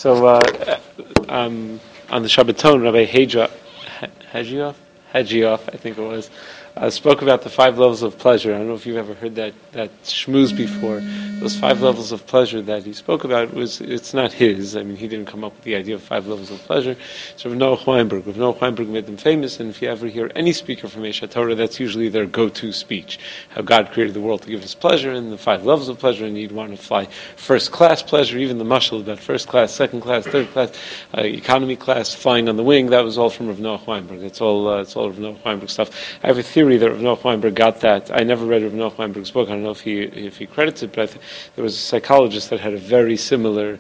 So on the Shabbaton, Rabbi Hagioff, I think it was, spoke about the 5 levels of pleasure. I don't know if you've ever heard that shmooze before. Those 5 levels of pleasure that he spoke about, it's not his. I mean, he didn't come up with the idea of 5 levels of pleasure. So Rav Noach Weinberg. Rav Noach Weinberg made them famous, and if you ever hear any speaker from Eish HaTorah, that's usually their go-to speech. How God created the world to give us pleasure, and the 5 levels of pleasure, and you'd want to fly first-class pleasure, even the mashal about first class, second class, third class, economy class, flying on the wing. That was all from Rav Noach Weinberg. It's all Rav Noach Weinberg stuff. I have a theory that Rav Noach Weinberg got that. I never read Rav Noach Weinberg's book. I don't know if he credits it, but I think there was a psychologist that had a very similar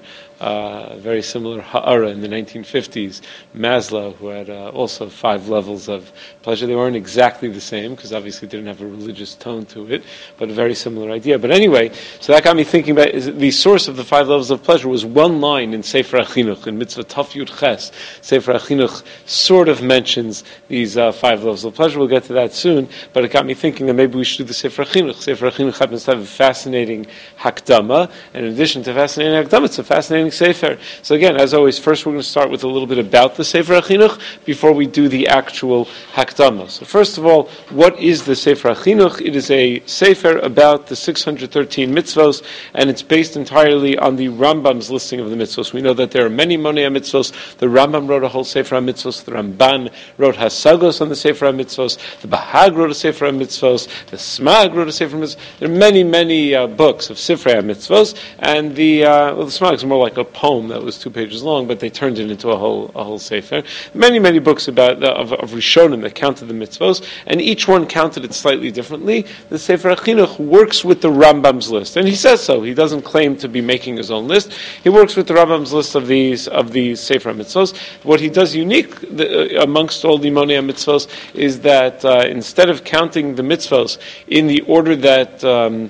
ha'ara in the 1950s, Maslow, who had also 5 levels of pleasure. They weren't exactly the same, because obviously they didn't have a religious tone to it, but a very similar idea. But anyway, so that got me thinking about, the source of the 5 levels of pleasure was one line in Sefer HaChinuch, in Mitzvah Taf Yud Ches. Sefer HaChinuch sort of mentions these 5 levels of pleasure. We'll get to that soon, but it got me thinking that maybe we should do the Sefer HaChinuch. Sefer HaChinuch happens to have a fascinating Hakdama, and in addition to fascinating Hakdama, it's a fascinating Sefer. So again, as always, first we're going to start with a little bit about the Sefer HaChinuch before we do the actual Hakdama. So first of all, what is the Sefer HaChinuch? It is a Sefer about the 613 mitzvos, and it's based entirely on the Rambam's listing of the mitzvos. We know that there are many Monei mitzvos. The Rambam wrote a whole Sefer HaMitzvos. The Ramban wrote Hasagos on the Sefer HaMitzvos. The Bahag wrote a Sefer HaMitzvos. The Smag wrote a Sefer HaMitzvos. There are many books of Sefer HaMitzvos, and the Smag is more like a poem that was 2 pages long, but they turned it into a whole sefer. Many books about of Rishonim that counted the mitzvos, and each one counted it slightly differently. The Sefer HaChinuch works with the Rambam's list, and he says so. He doesn't claim to be making his own list. He works with the Rambam's list of these Sefer mitzvos. What he does unique amongst all the Monei mitzvos is that instead of counting the mitzvos in the order that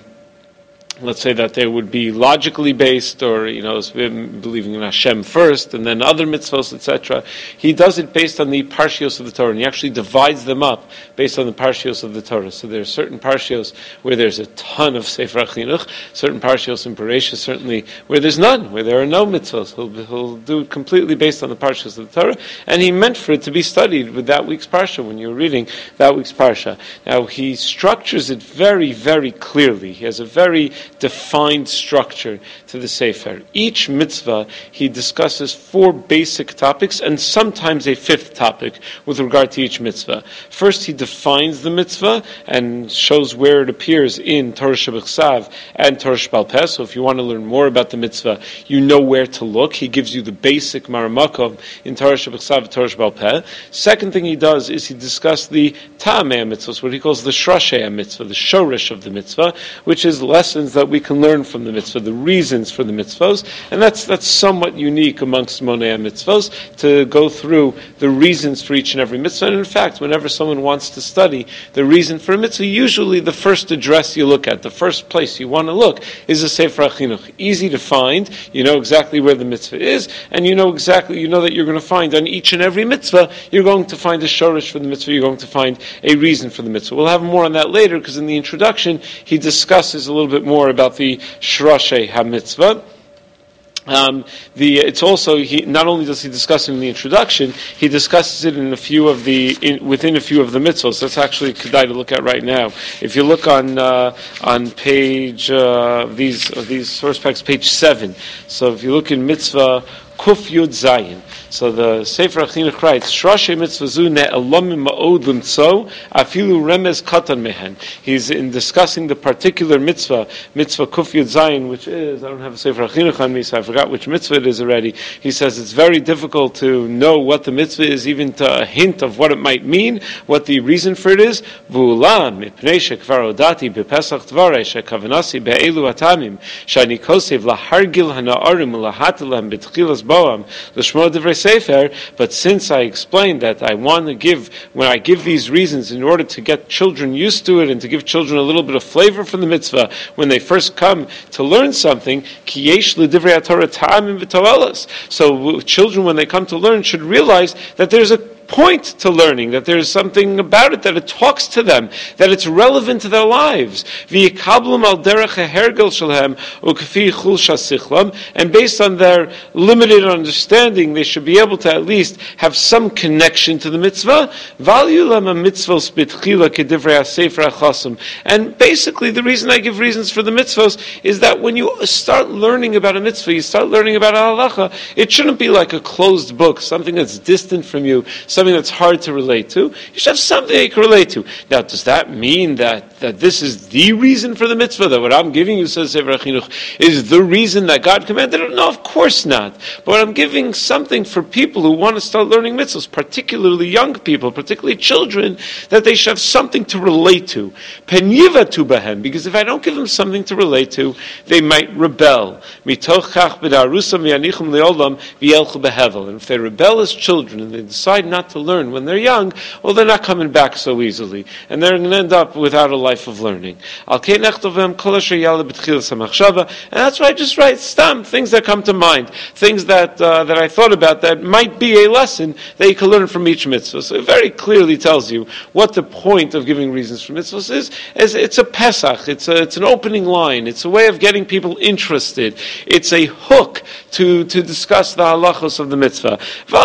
let's say that they would be logically based, or believing in Hashem first, and then other mitzvos, etc. He does it based on the parshios of the Torah, and he actually divides them up based on the parshios of the Torah. So there are certain parshios where there's a ton of Sefer HaChinuch, certain parshios in Bereshis certainly where there's none, where there are no mitzvos. He'll do it completely based on the parshios of the Torah, and he meant for it to be studied with that week's parsha when you're reading that week's parsha. Now he structures it very, very clearly. He has a very defined structure to the Sefer. Each mitzvah, he discusses 4 basic topics and sometimes a 5th topic with regard to each mitzvah. First, he defines the mitzvah and shows where it appears in Torah Shebechsav and Torah Sheba'al Peh. So if you want to learn more about the mitzvah, you know where to look. He gives you the basic maramakom in Torah Shebechsav and Torah Sheba'al Peh. Second thing he does is he discusses the Ta'amei mitzvahs, what he calls the Shrashei mitzvah, the Shoresh of the mitzvah, which is lessons that we can learn from the mitzvah, the reasons for the mitzvahs, and that's somewhat unique amongst Monei mitzvahs, to go through the reasons for each and every mitzvah. And in fact, whenever someone wants to study the reason for a mitzvah, usually the first address you look at, the first place you want to look, is a Sefer HaChinuch. Easy to find, you know exactly where the mitzvah is, and you know that you're going to find on each and every mitzvah, you're going to find a shoresh for the mitzvah, you're going to find a reason for the mitzvah. We'll have more on that later, because in the introduction, he discusses a little bit more about the Shrashei HaMitzvah. It's also, not only does he discuss it in the introduction, he discusses it within a few of the mitzvahs. That's actually kedai to look at right now. If you look on page these source packs, page 7. So if you look in mitzvah Kuf Yud Zayin. So the Sefer HaChinuch writes, Shrashei mitzvah zu ne'elamim ma'od limtzo, afilu remez katan mehen. He's in discussing the particular mitzvah Kuf Yud Zayin, which is, I don't have a Sefer HaChinuch on me, so I forgot which mitzvah it is already. He says it's very difficult to know what the mitzvah is, even to a hint of what it might mean, what the reason for it is. V'ulam, mipnei shekvar odati bepesach dvarei shekavanasi be'elu atamim, shani kosev lahargil hana'arim ulahatilem betchilas boam l'shmo divrei sefer. But since I explained that I want to give, when I give these reasons in order to get children used to it and to give children a little bit of flavor from the mitzvah when they first come to learn something, ki yesh l'divrei Torah ta'amim v'toelas. So children, when they come to learn, should realize that there's a point to learning, that there's something about it, that it talks to them, that it's relevant to their lives. And based on their limited understanding, they should be able to at least have some connection to the mitzvah. And basically, the reason I give reasons for the mitzvahs is that when you start learning about a mitzvah, you start learning about a halacha, it shouldn't be like a closed book, something that's distant from you, something that's hard to relate to. You should have something you can relate to. Now, does that mean that this is the reason for the mitzvah, that what I'm giving you, says Sefer HaChinuch, is the reason that God commanded it? No, of course not. But I'm giving something for people who want to start learning mitzvahs, particularly young people, particularly children, that they should have something to relate to. Penyivatu bahem, because if I don't give them something to relate to, they might rebel. Mitoch chach b'darusam v'yanichum le'olam v'yelchu behevel. And if they rebel as children and they decide not to learn when they're young, well, they're not coming back so easily, and they're going to end up without a life of learning. And that's why I just write stam, things that come to mind, things that I thought about that might be a lesson that you can learn from each mitzvah. So it very clearly tells you what the point of giving reasons for mitzvahs is. It's a Pesach, it's an opening line, it's a way of getting people interested, it's a hook to discuss the halachos of the mitzvah.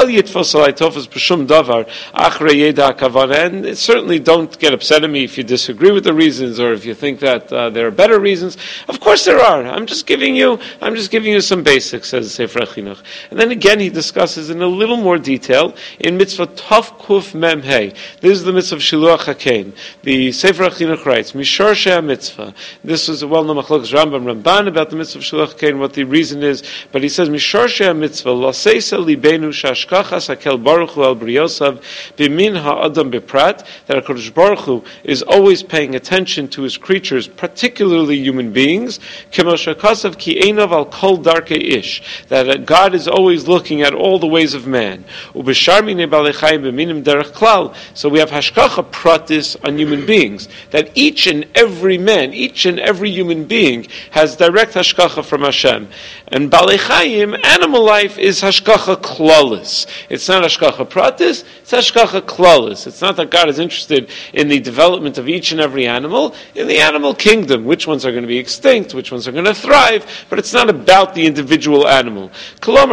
And certainly don't get upset at me if you disagree with the reasons, or if you think that there are better reasons. Of course there are. I'm just giving you some basics, says Sefer HaChinuch. And then again he discusses in a little more detail in mitzvah Tov Kuf Mem Hey. This is the mitzvah of Shiluach HaKein. The Sefer HaChinuch writes, Mishor Sheh mitzvah. This was a well-known machlokes Ramban about the mitzvah of Shiluach HaKein, what the reason is. But he says, Mishor Sheh mitzvah, Laseisa libenu shashkachas hakel baruch hu al briosav bimin ha'adam beprat, that HaKadosh Baruch Hu is always paying attention to his creatures, particularly human beings, Kemoshakasav ki einav al kol darke ish, that God is always looking at all the ways of man. Ubeshar minei balei chayim b'minim derech klal. So we have hashkacha pratis on human beings, that each and every man, each and every human being has direct hashkacha from Hashem. And balei chayim, animal life, is hashkacha klalis. It's not hashkacha pratis, it's hashkacha klalis. It's not that God is interested in the development of each and every animal, in the animal kingdom, which ones are going to be extinct, which ones are going to thrive, but it's not about the individual animal. God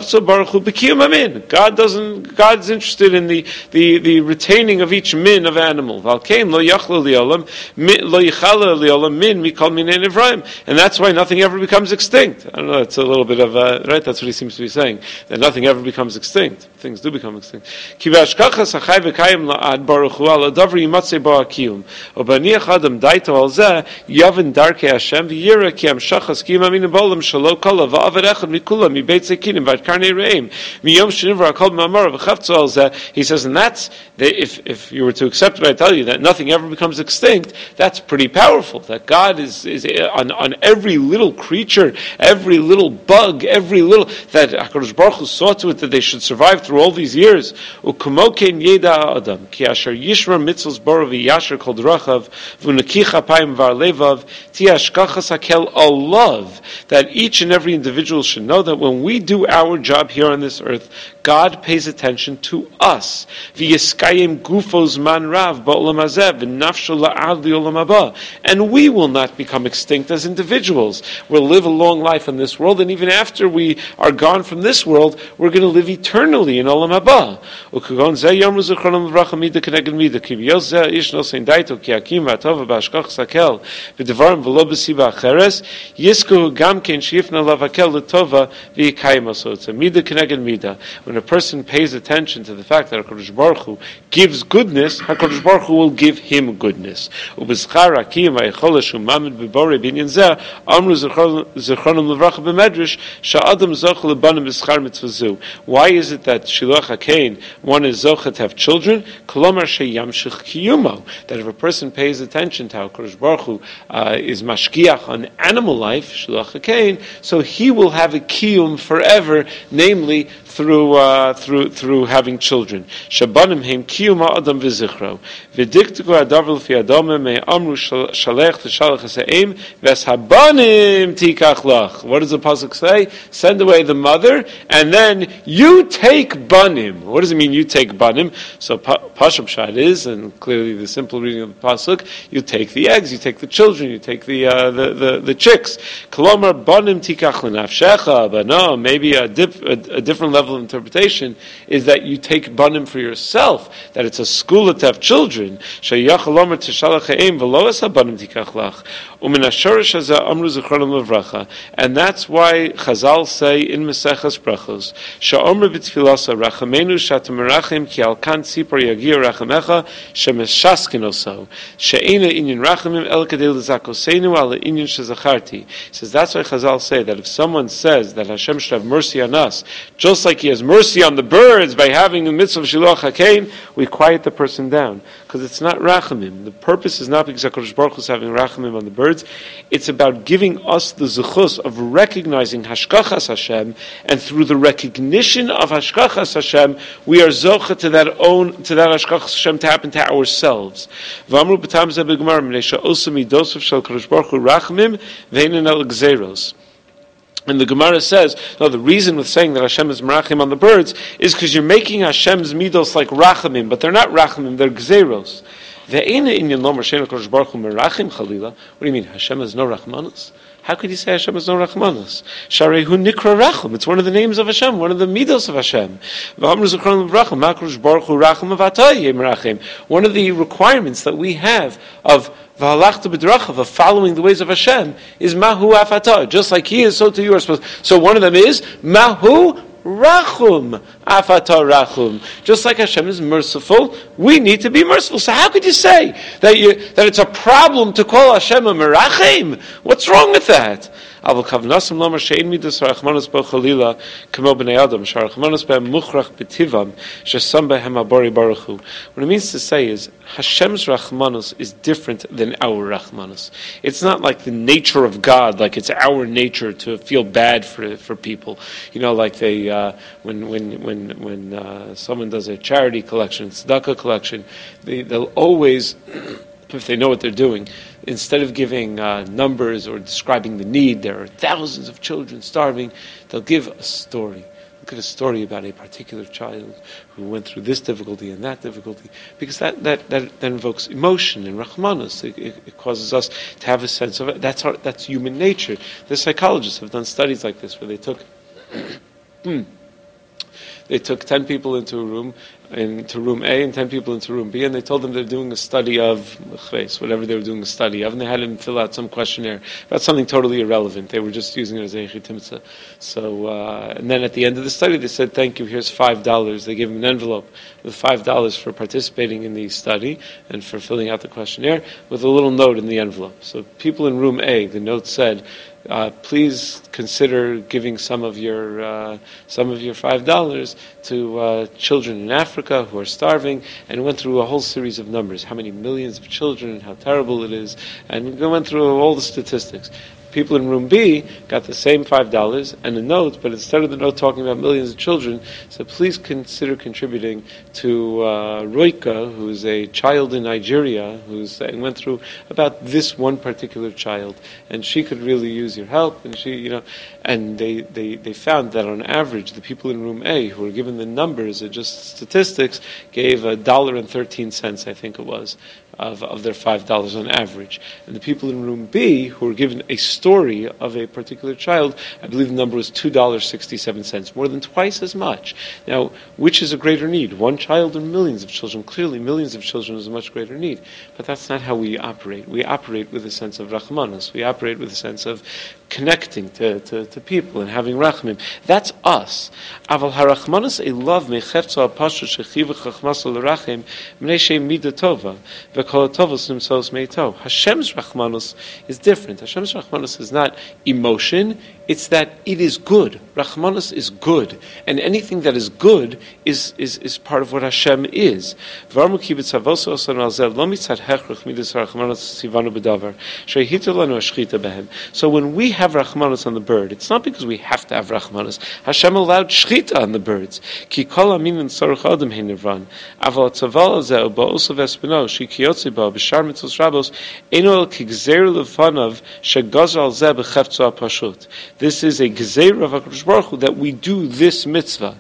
is interested in the retaining of each min of animal. And that's why nothing ever becomes extinct. I don't know, it's a little bit of right, that's what he seems to be saying, that nothing ever becomes extinct. Things do become extinct. ובניח אדם דייתו על זה, יבן דרכי השם, וירא כי המשך הסכים אמינו בעולם שלא כל ועבר אחד מכולם, מבית סכינים ועד קרני רעים, מיום שנברא הכל מאמר וחפצו על זה. He says, and that's, if you were to accept what I tell you, that nothing ever becomes extinct, that's pretty powerful, that God is on every little creature, every little bug, every little, that HaKadosh Baruch Hu saw to it that they should survive through all these years. U'kumoken yeda adam, ki asher yishmer mitzvos boro v'yasher kol drachav, v'unekicha payim v'arlevav, tiashkachas hakel alav, that each and every individual should know that when we do our job here on this earth, God pays attention to us. V'yiskayim gufos man rav ba'olam hazeh, v'nafsho la'ad li'olam haba. And we will not become extinct as individuals. We'll live a long life in this world, and even after we are gone from this world, we're going to live eternally in olam haba. U'kagon zeh yom l'zichronim l'vracha mida k'neged mida, ki b'yos zeh ish no sein daito, ki hakim v'atova b'ashkachas hakel, v'devarim v'lo b'siba acheres, yiskuhu gam ken shifna lav hakel l'tova v'yikayim oso. It's a mida k'neged mida. When a person pays attention to the fact that HaKadosh Baruch Hu gives goodness, HaKadosh Baruch Hu will give him goodness. U'b'schar hakim ha'yicholesh u'mamid b'borei b'inyan zeh, amru zichronim l'vracha b'medrash, sha'adam zoch l'banim b'schar mitzvazu. Why is it that Shiluach HaKein, one is zocha to have children? Kolomar sheyamshich kiyumo. That if a person pays attention to how HaKadosh Baruch Hu is mashkiach on animal life, Shiluach HaKein, so he will have a kiyum forever, namely through having children. Shabanim heim kiyum ha'adam v'zichro. V'diktiku ha'davar l'fi adamim me'amru shalech t'shalach ha'se'im v'es habanim tikach lach. What does the pasuk say? Send away the mother, and then you take banim. What does it mean? mean you take banim? So Pashup Shad is, and clearly the simple reading of the pasuk, you take the eggs, you take the children, you take the chicks. Kolomar banim tikach lenafshecha, but no, maybe a different level of interpretation is that you take banim for yourself, that it's a school to have children. Sheyach lomer tishalach ha'im v'lo es habanim tikach lach. Umin hashorish hazeh amru zichronim levracha. And that's why Chazal say in Maseches Brachos, Sha'omer b'tfilasa rachamenu shatamerachim ki al kan tzipor yagia rachamecha shemeshaskin oso she'ena inyan rachamim el kadei l'zakosenu ala inyan shezacharti. He says that's why Chazal say that if someone says that Hashem should have mercy on us, just like He has mercy on the birds by having the mitzvah of Shiluach HaKein, we quiet the person down. Because it's not rachamim. The purpose is not because HaKadosh Baruch Hu is having rachamim on the birds. It's about giving us the zechus of recognizing Hashkachas Hashem, and through the recognition of Hashkachas Hashem, we are zocha to that Hashkachas Hashem to happen to ourselves. V'amru b'tam zeh b'gemara mnei she'osa midosov shel HaKadosh Baruch Hu rachamim v'einen el gzeros. And the Gemara says, no, the reason with saying that Hashem is merachim on the birds is because you're making Hashem's midos like rachamim, but they're not rachamim, they're gzeros. What do you mean, Hashem has no rachmanus? How could you say Hashem has no rachmanus? Sharehu nikra rachum. It's one of the names of Hashem, one of the midos of Hashem. One of the requirements that we have of of following the ways of Hashem is mahu afata. Just like He is, so too you are supposed. So one of them is mahu rachum afata rachum. Just like Hashem is merciful, we need to be merciful. So how could you say that it's a problem to call Hashem a merachim? What's wrong with that? What it means to say is Hashem's rachmanus is different than our rachmanus. It's not like the nature of God, like it's our nature to feel bad for people. You know, like they when someone does a charity collection, tzedakah collection, they'll always, if they know what they're doing, instead of giving numbers or describing the need, there are thousands of children starving, they'll give a story. Look at a story about a particular child who went through this difficulty and that difficulty, because that invokes emotion and rachmanus. It causes us to have a sense of it. That's human nature. The psychologists have done studies like this where they took 10 people into room A and 10 people into room B, and they told them they're doing a study of whatever they were doing a study of, and they had them fill out some questionnaire about something totally irrelevant. They were just using it as a chitimtza. So, and then at the end of the study, they said, "Thank you. Here's $5." They gave them an envelope with $5 for participating in the study and for filling out the questionnaire, with a little note in the envelope. So, people in room A, the note said, please consider giving some of your $5 to children in Africa who are starving, and went through a whole series of numbers, how many millions of children and how terrible it is, and we went through all the statistics. People in room B got the same $5 and a note, but instead of the note talking about millions of children, said please consider contributing to Roika, who's a child in Nigeria, and went through about this one particular child, and she could really use your help, and and they found that on average the people in room A who were given the numbers of just statistics gave $1.13, I think it was, of their $5 on average. And the people in room B who were given a story of a particular child, I believe the number was $2.67, more than twice as much. Now, which is a greater need? One child or millions of children? Clearly, millions of children is a much greater need. But that's not how we operate. We operate with a sense of rachmanus. We operate with a sense of connecting to people and having rachmim. That's us. Aval harachmanus a love mechefzo apashu shechiv chachmas l'rachim mnei shem mida tova v'kol tovos nimsos meito. Hashem's rachmanus is different. Hashem's rachmanus is not emotion. It's that it is good. Rachmanus is good, and anything that is good is part of what Hashem is. So when we have rachmanus on the bird, it's not because we have to have rachmanus. Hashem allowed shchita on the birds. This is a gezeira of HaKadosh Baruch Hu that we do this mitzvah.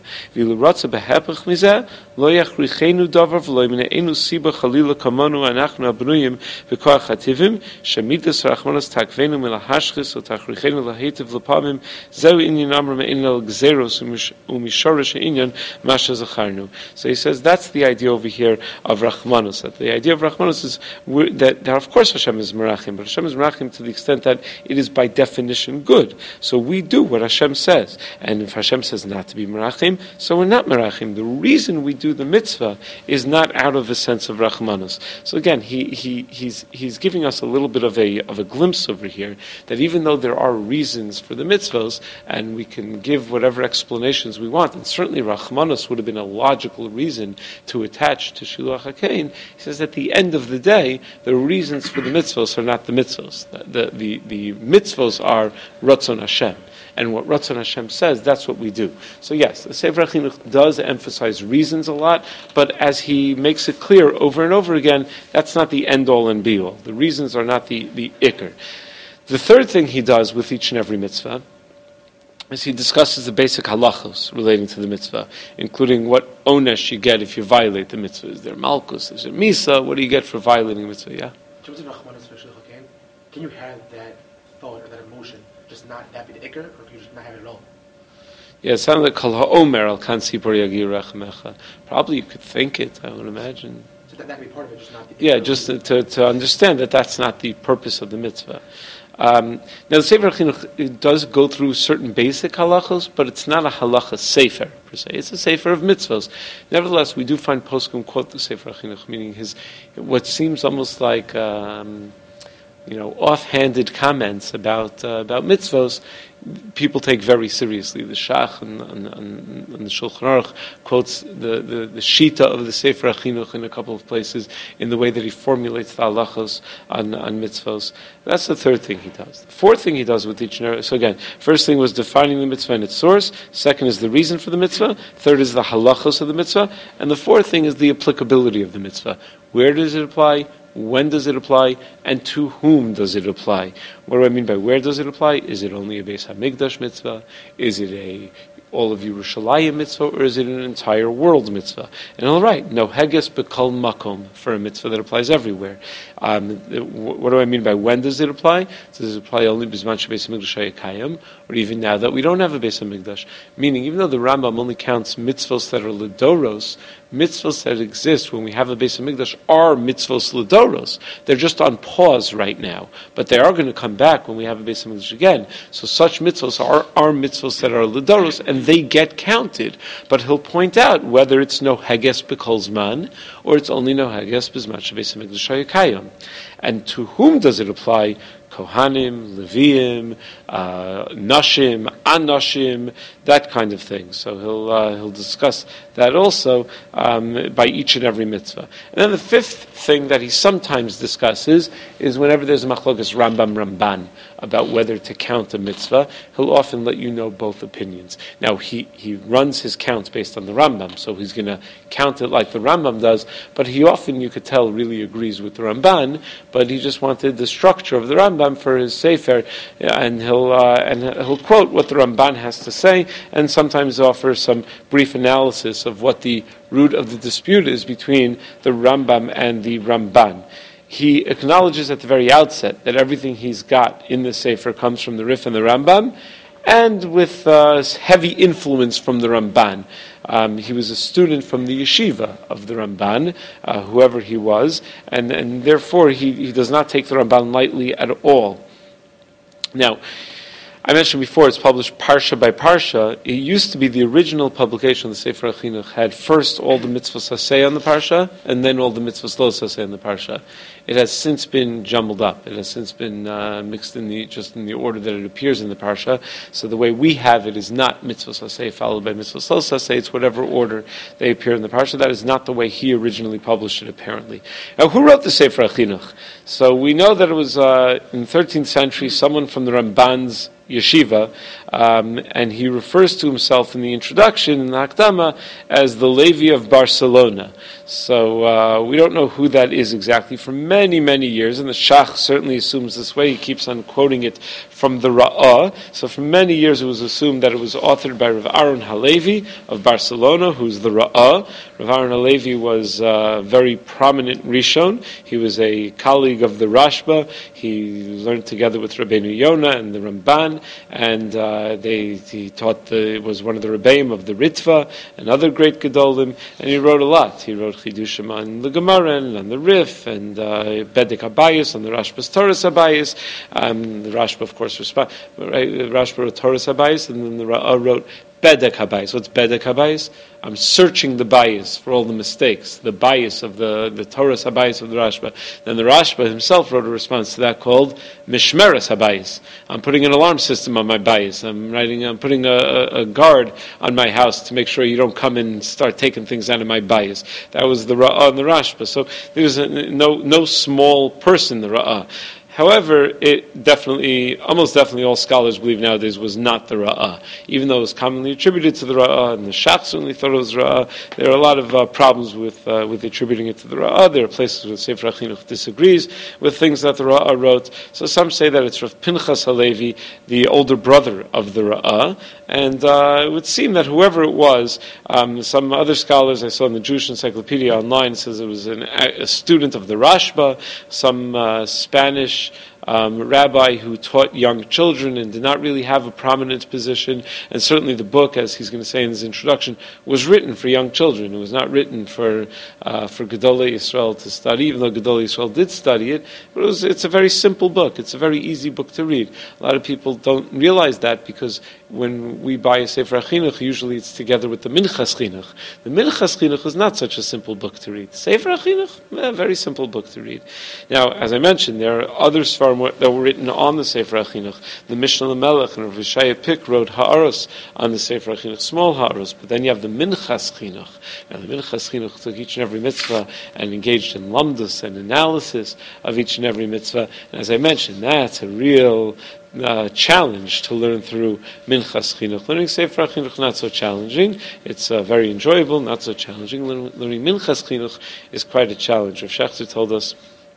Lo yachrichenu davar v'lo yimeneinu siba chalila kamanu anachnu abnuyim v'koach hativim shemidas rachmanas takvenu milahashchis utachrichenu lahetiv l'pamim zeu inyan amr me'inel gzeros umishorish inyan masha zacharnu. So he says that's the idea over here of rachmanus. That the idea of rachmanus is that of course Hashem is merachim, but Hashem is merachim to the extent that it is by definition good. So we do what Hashem says, and if Hashem says not to be merachim, so we're not merachim. The reason we do the mitzvah is not out of a sense of rachmanus. So again, he's giving us a little bit of a glimpse over here that even though there are reasons for the mitzvahs, and we can give whatever explanations we want, and certainly rachmanus would have been a logical reason to attach to Shiluach HaKein, he says at the end of the day, the reasons for the mitzvahs are not the mitzvahs. The mitzvahs are Ratzon Hashem. And what Ratzon Hashem says, that's what we do. So yes, the Sefer HaChinuch does emphasize reasons a lot, but as he makes it clear over and over again, that's not the end-all and be-all. The reasons are not the ikr. The third thing he does with each and every mitzvah is he discusses the basic halachos relating to the mitzvah, including what onesh you get if you violate the mitzvah. Is there malchus? Is there misa? What do you get for violating the mitzvah? Yeah? In terms of Rachmanis for Shulchan, can you have that thought or that emotion, just not that be the ikr, or can you just not have it at all? Yeah, it sounds like Kol HaOmer Al Kan Sipor Yagir Rachmecha. Probably you could think it, I would imagine. So that could be part of it, just not the ikr. Yeah, just to understand that that's not the purpose of the mitzvah. Now the Sefer HaChinuch does go through certain basic halachos, but it's not a halacha sefer per se. It's a sefer of mitzvahs. Nevertheless, we do find poskim quote the Sefer HaChinuch, meaning what seems almost like offhanded comments about mitzvahs. People take very seriously. The Shach and the Shulchan Aruch quotes the Shita of the Sefer HaChinuch in a couple of places in the way that he formulates the halachos on mitzvahs. That's the third thing he does. The fourth thing he does with each and every... So again, first thing was defining the mitzvah and its source. Second is the reason for the mitzvah. Third is the halachos of the mitzvah. And the fourth thing is the applicability of the mitzvah. Where does it apply? When does it apply? And to whom does it apply? What do I mean by where does it apply? Is it only a Beis HaMikdash mitzvah? Is it all of Yerushalayim mitzvah, or is it an entire world mitzvah? And all right, no heges bekol makom for a mitzvah that applies everywhere. What do I mean by when does it apply? Does it apply only bisman shebeis hamikdash hayakayim, or even now that we don't have a Beis HaMikdash? Meaning, even though the Rambam only counts mitzvahs that are ledoros, mitzvahs that exist when we have a Beis HaMikdash are mitzvahs ledoros. They're just on pause right now, but they are going to come back when we have a Beis HaMikdash again. So such mitzvahs are mitzvahs that are ledoros, and they get counted. But he'll point out whether it's no heges b'kol zman, or it's only no heges b'zman shebeis hamikdash hayakayim. And to whom does it apply? Kohanim, Leviim, Nashim, Anashim, that kind of thing. So he'll discuss that also by each and every mitzvah. And then the fifth thing that he sometimes discusses is whenever there's a machlokas Rambam-Ramban about whether to count a mitzvah, he'll often let you know both opinions. Now he runs his counts based on the Rambam, so he's going to count it like the Rambam does, but he often, you could tell, really agrees with the Ramban, but he just wanted the structure of the Rambam for his Sefer, and he'll quote what the Ramban has to say, and sometimes offer some brief analysis of what the root of the dispute is between the Rambam and the Ramban. He acknowledges at the very outset that everything he's got in the Sefer comes from the Rif and the Rambam, and with heavy influence from the Ramban. He was a student from the yeshiva of the Ramban, whoever he was, and therefore he does not take the Ramban lightly at all. Now, I mentioned before, it's published parsha by parsha. It used to be the original publication of the Sefer HaChinuch had first all the mitzvahs saseh on the parsha, and then all the mitzvahs lo saseh on the parsha. It has since been jumbled up. It has since been mixed in the order that it appears in the parsha. So the way we have it is not mitzvahs saseh followed by mitzvahs lo saseh. It's whatever order they appear in the parsha. That is not the way he originally published it, apparently. Now, who wrote the Sefer HaChinuch? So we know that it was in the 13th century, someone from the Ramban's yeshiva, and he refers to himself in the introduction, in the Hakdama, as the Levi of Barcelona. So we don't know who that is exactly for many, many years, and the Shach certainly assumes this way. He keeps on quoting it from the Ra'ah. So for many years it was assumed that it was authored by Rav Aaron Halevi of Barcelona, who's the Ra'ah. Rav Aaron Halevi was a very prominent Rishon. He was a colleague of the Rashba. He learned together with Rabbeinu Yonah and the Ramban, and he taught was one of the Rebbeim of the Ritva and other great Gedolim, and he wrote a lot. He wrote Chidushim on the Gemara and on the Rif, and Bedek Abayis on the Rashba's Torah's Abayis. The Rashba, of course, Rashba wrote Torah's Abayis, and then the Ra'ah wrote Bedek Habayis. What's Bedek Habayis? I'm searching the bias for all the mistakes, the bias of the Torah's Habayis of the Rashba. Then the Rashba himself wrote a response to that called Mishmeres Habayis. I'm putting an alarm system on my bias. I'm putting a guard on my house to make sure you don't come and start taking things out of my bias. That was the Ra'ah and the Rashba. So there was no small person, the Ra'ah. However, it definitely, almost definitely all scholars believe nowadays was not the Ra'ah. Even though it was commonly attributed to the Ra'ah, and the Shach certainly thought it was Ra'ah, there are a lot of problems with attributing it to the Ra'ah. There are places where Sefer HaChinuch disagrees with things that the Ra'ah wrote. So some say that it's Rav Pinchas Halevi, the older brother of the Ra'ah, and it would seem that whoever it was, some other scholars I saw in the Jewish Encyclopedia online says it was a student of the Rashba, some Spanish rabbi who taught young children and did not really have a prominent position, and certainly the book, as he's going to say in his introduction, was written for young children. It was not written for Gedolei Yisrael to study, even though Gedolei Yisrael did study it, but it's a very simple book. It's a very easy book to read. A lot of people don't realize that, because when we buy a Sefer HaChinuch, usually it's together with the Minchas Chinuch. The Minchas Chinuch is not such a simple book to read. Sefer HaChinuch, a very simple book to read. Now, as I mentioned, there are other Sfarim that were written on the Sefer HaChinuch. The Mishnah Lamelech and Rav Yishaya Pick wrote Ha'aros on the Sefer HaChinuch, small Ha'aros, but then you have the Minchas Chinuch. Now, the Minchas Chinuch took each and every mitzvah and engaged in lamdus and analysis of each and every mitzvah. And as I mentioned, that's a real challenge to learn through Minchas Chinuch. Learning Sefer HaChinuch, not so challenging. It's very enjoyable, not so challenging. Learning Minchas Chinuch is quite a challenge. Rav Shechter told us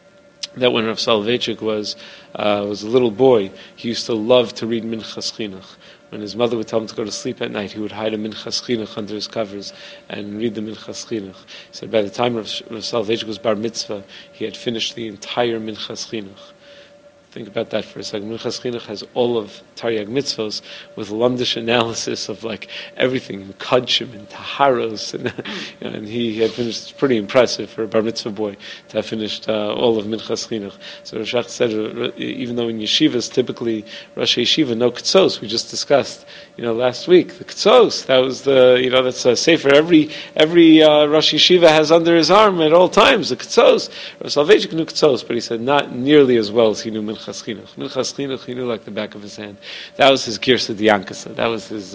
that when Rav Soloveitchik was a little boy, he used to love to read Minchas Chinuch. When his mother would tell him to go to sleep at night, he would hide a Minchas Chinuch under his covers and read the Minchas Chinuch. He said by the time Rav Soloveitchik was bar mitzvah, he had finished the entire Minchas Chinuch. Think about that for a second. Minchas Chinuch has all of Taryag mitzvos with lamdish analysis of like everything, and Kadshim and Taharos, and he had finished. It's pretty impressive for a bar mitzvah boy to have finished all of Minchas Chinuch. So Rosh said, even though in yeshivas typically Rosh Yeshiva no Ketzos, we just discussed, last week the Ketzos. That was that's a sefer every Rosh Yeshiva has under his arm at all times. The Ketzos. Rosh Soloveitchik knew Ketzos, but he said not nearly as well as he knew Minchas Chinuch. Minchas Chinuch he knew like the back of his hand. That was his Girsa D'Yankasa. That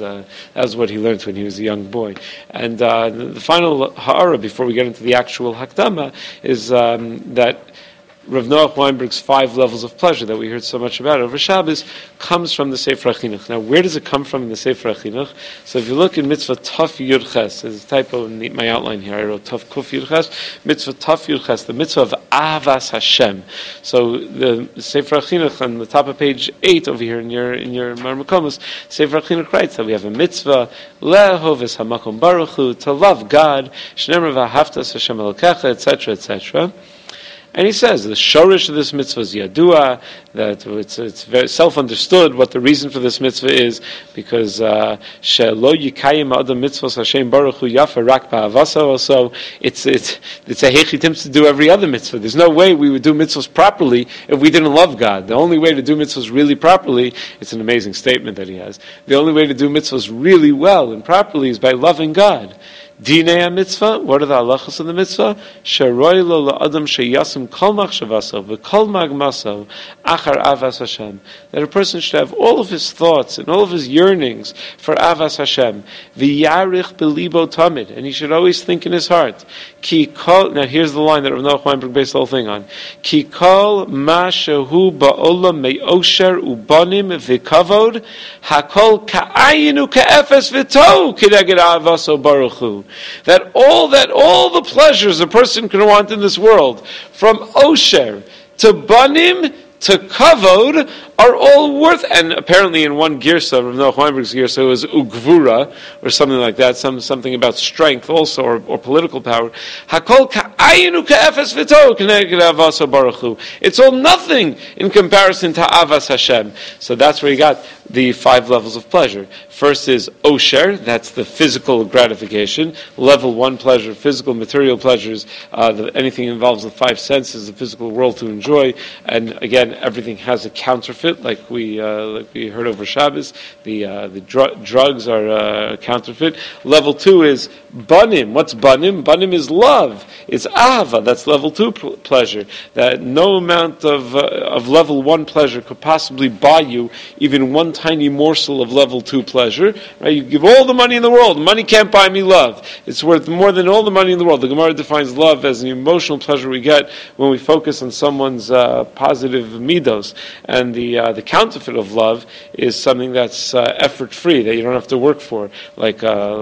was what he learned when he was a young boy. And the final ha'ara before we get into the actual Hakdama is that Rav Noach Weinberg's 5 levels of pleasure that we heard so much about over Shabbos comes from the Sefer HaChinuch. Now, where does it come from in the Sefer HaChinuch? So if you look in Mitzvah Taf Yud Ches, there's a typo in my outline here. I wrote Taf Kuf Yud Ches. Mitzvah Taf Yud Ches, the Mitzvah of Avas Hashem. So the Sefer HaChinuch on the top of page 8 over here in your Marmakomos, Sefer HaChinuch writes that we have a mitzvah Le'ahov es hamakom baruch hu, to love God, Shneimar v'ahavtas Hashem Elokecha, etc., etc. And he says the shorish of this mitzvah is yadua, that it's very self-understood what the reason for this mitzvah is, because shelo yikayim adam mitzvahs Hashem baruch hu yafa rak ba'avasa. Also, it's a hechitim to do every other mitzvah. There's no way we would do mitzvahs properly if we didn't love God. The only way to do mitzvahs really properly, it's an amazing statement that he has. The only way to do mitzvahs really well and properly is by loving God. Dinei mitzvah. What are the halachas of the mitzvah? Sharoi lo la'adam sheyasim kol machshavaso v'kol magmaso achar avas Hashem. That a person should have all of his thoughts and all of his yearnings for avas Hashem. V'yarich belibo tamid, and he should always think in his heart. Ki kol. Now here's the line that Rav Noach Weinberg based the whole thing on. Ki kol ma shehu ba'olam me'osher ubanim v'kavod hakol ka'ayinu ka'efes v'tou k'neged avaso baruch hu. That all the pleasures a person can want in this world, from osher to banim to kavod, are all worth, and apparently in one girsa, Rav Noach Weinberg's girsa, it was ugvura, or something like that, something about strength also, or political power. Hakol ka'ayinu ka'efes v'tou k'neged avaso baruch hu. It's all nothing in comparison to avas Hashem. So that's where you got the 5 levels of pleasure. First is osher, that's the physical gratification. Level 1 pleasure, physical material pleasures, anything involves the 5 senses, the physical world to enjoy. And again, everything has a counterfeit, like we heard over Shabbos. The drugs are a counterfeit. Level 2 is banim. What's banim? Banim is love. It's ahava. That's level 2 pleasure. That no amount of level 1 pleasure could possibly buy you even one tiny morsel of level 2 pleasure. Right? You give all the money in the world. Money can't buy me love. It's worth more than all the money in the world. The Gemara defines love as the emotional pleasure we get when we focus on someone's positive midos. And the counterfeit of love is something that's effort-free, that you don't have to work for, like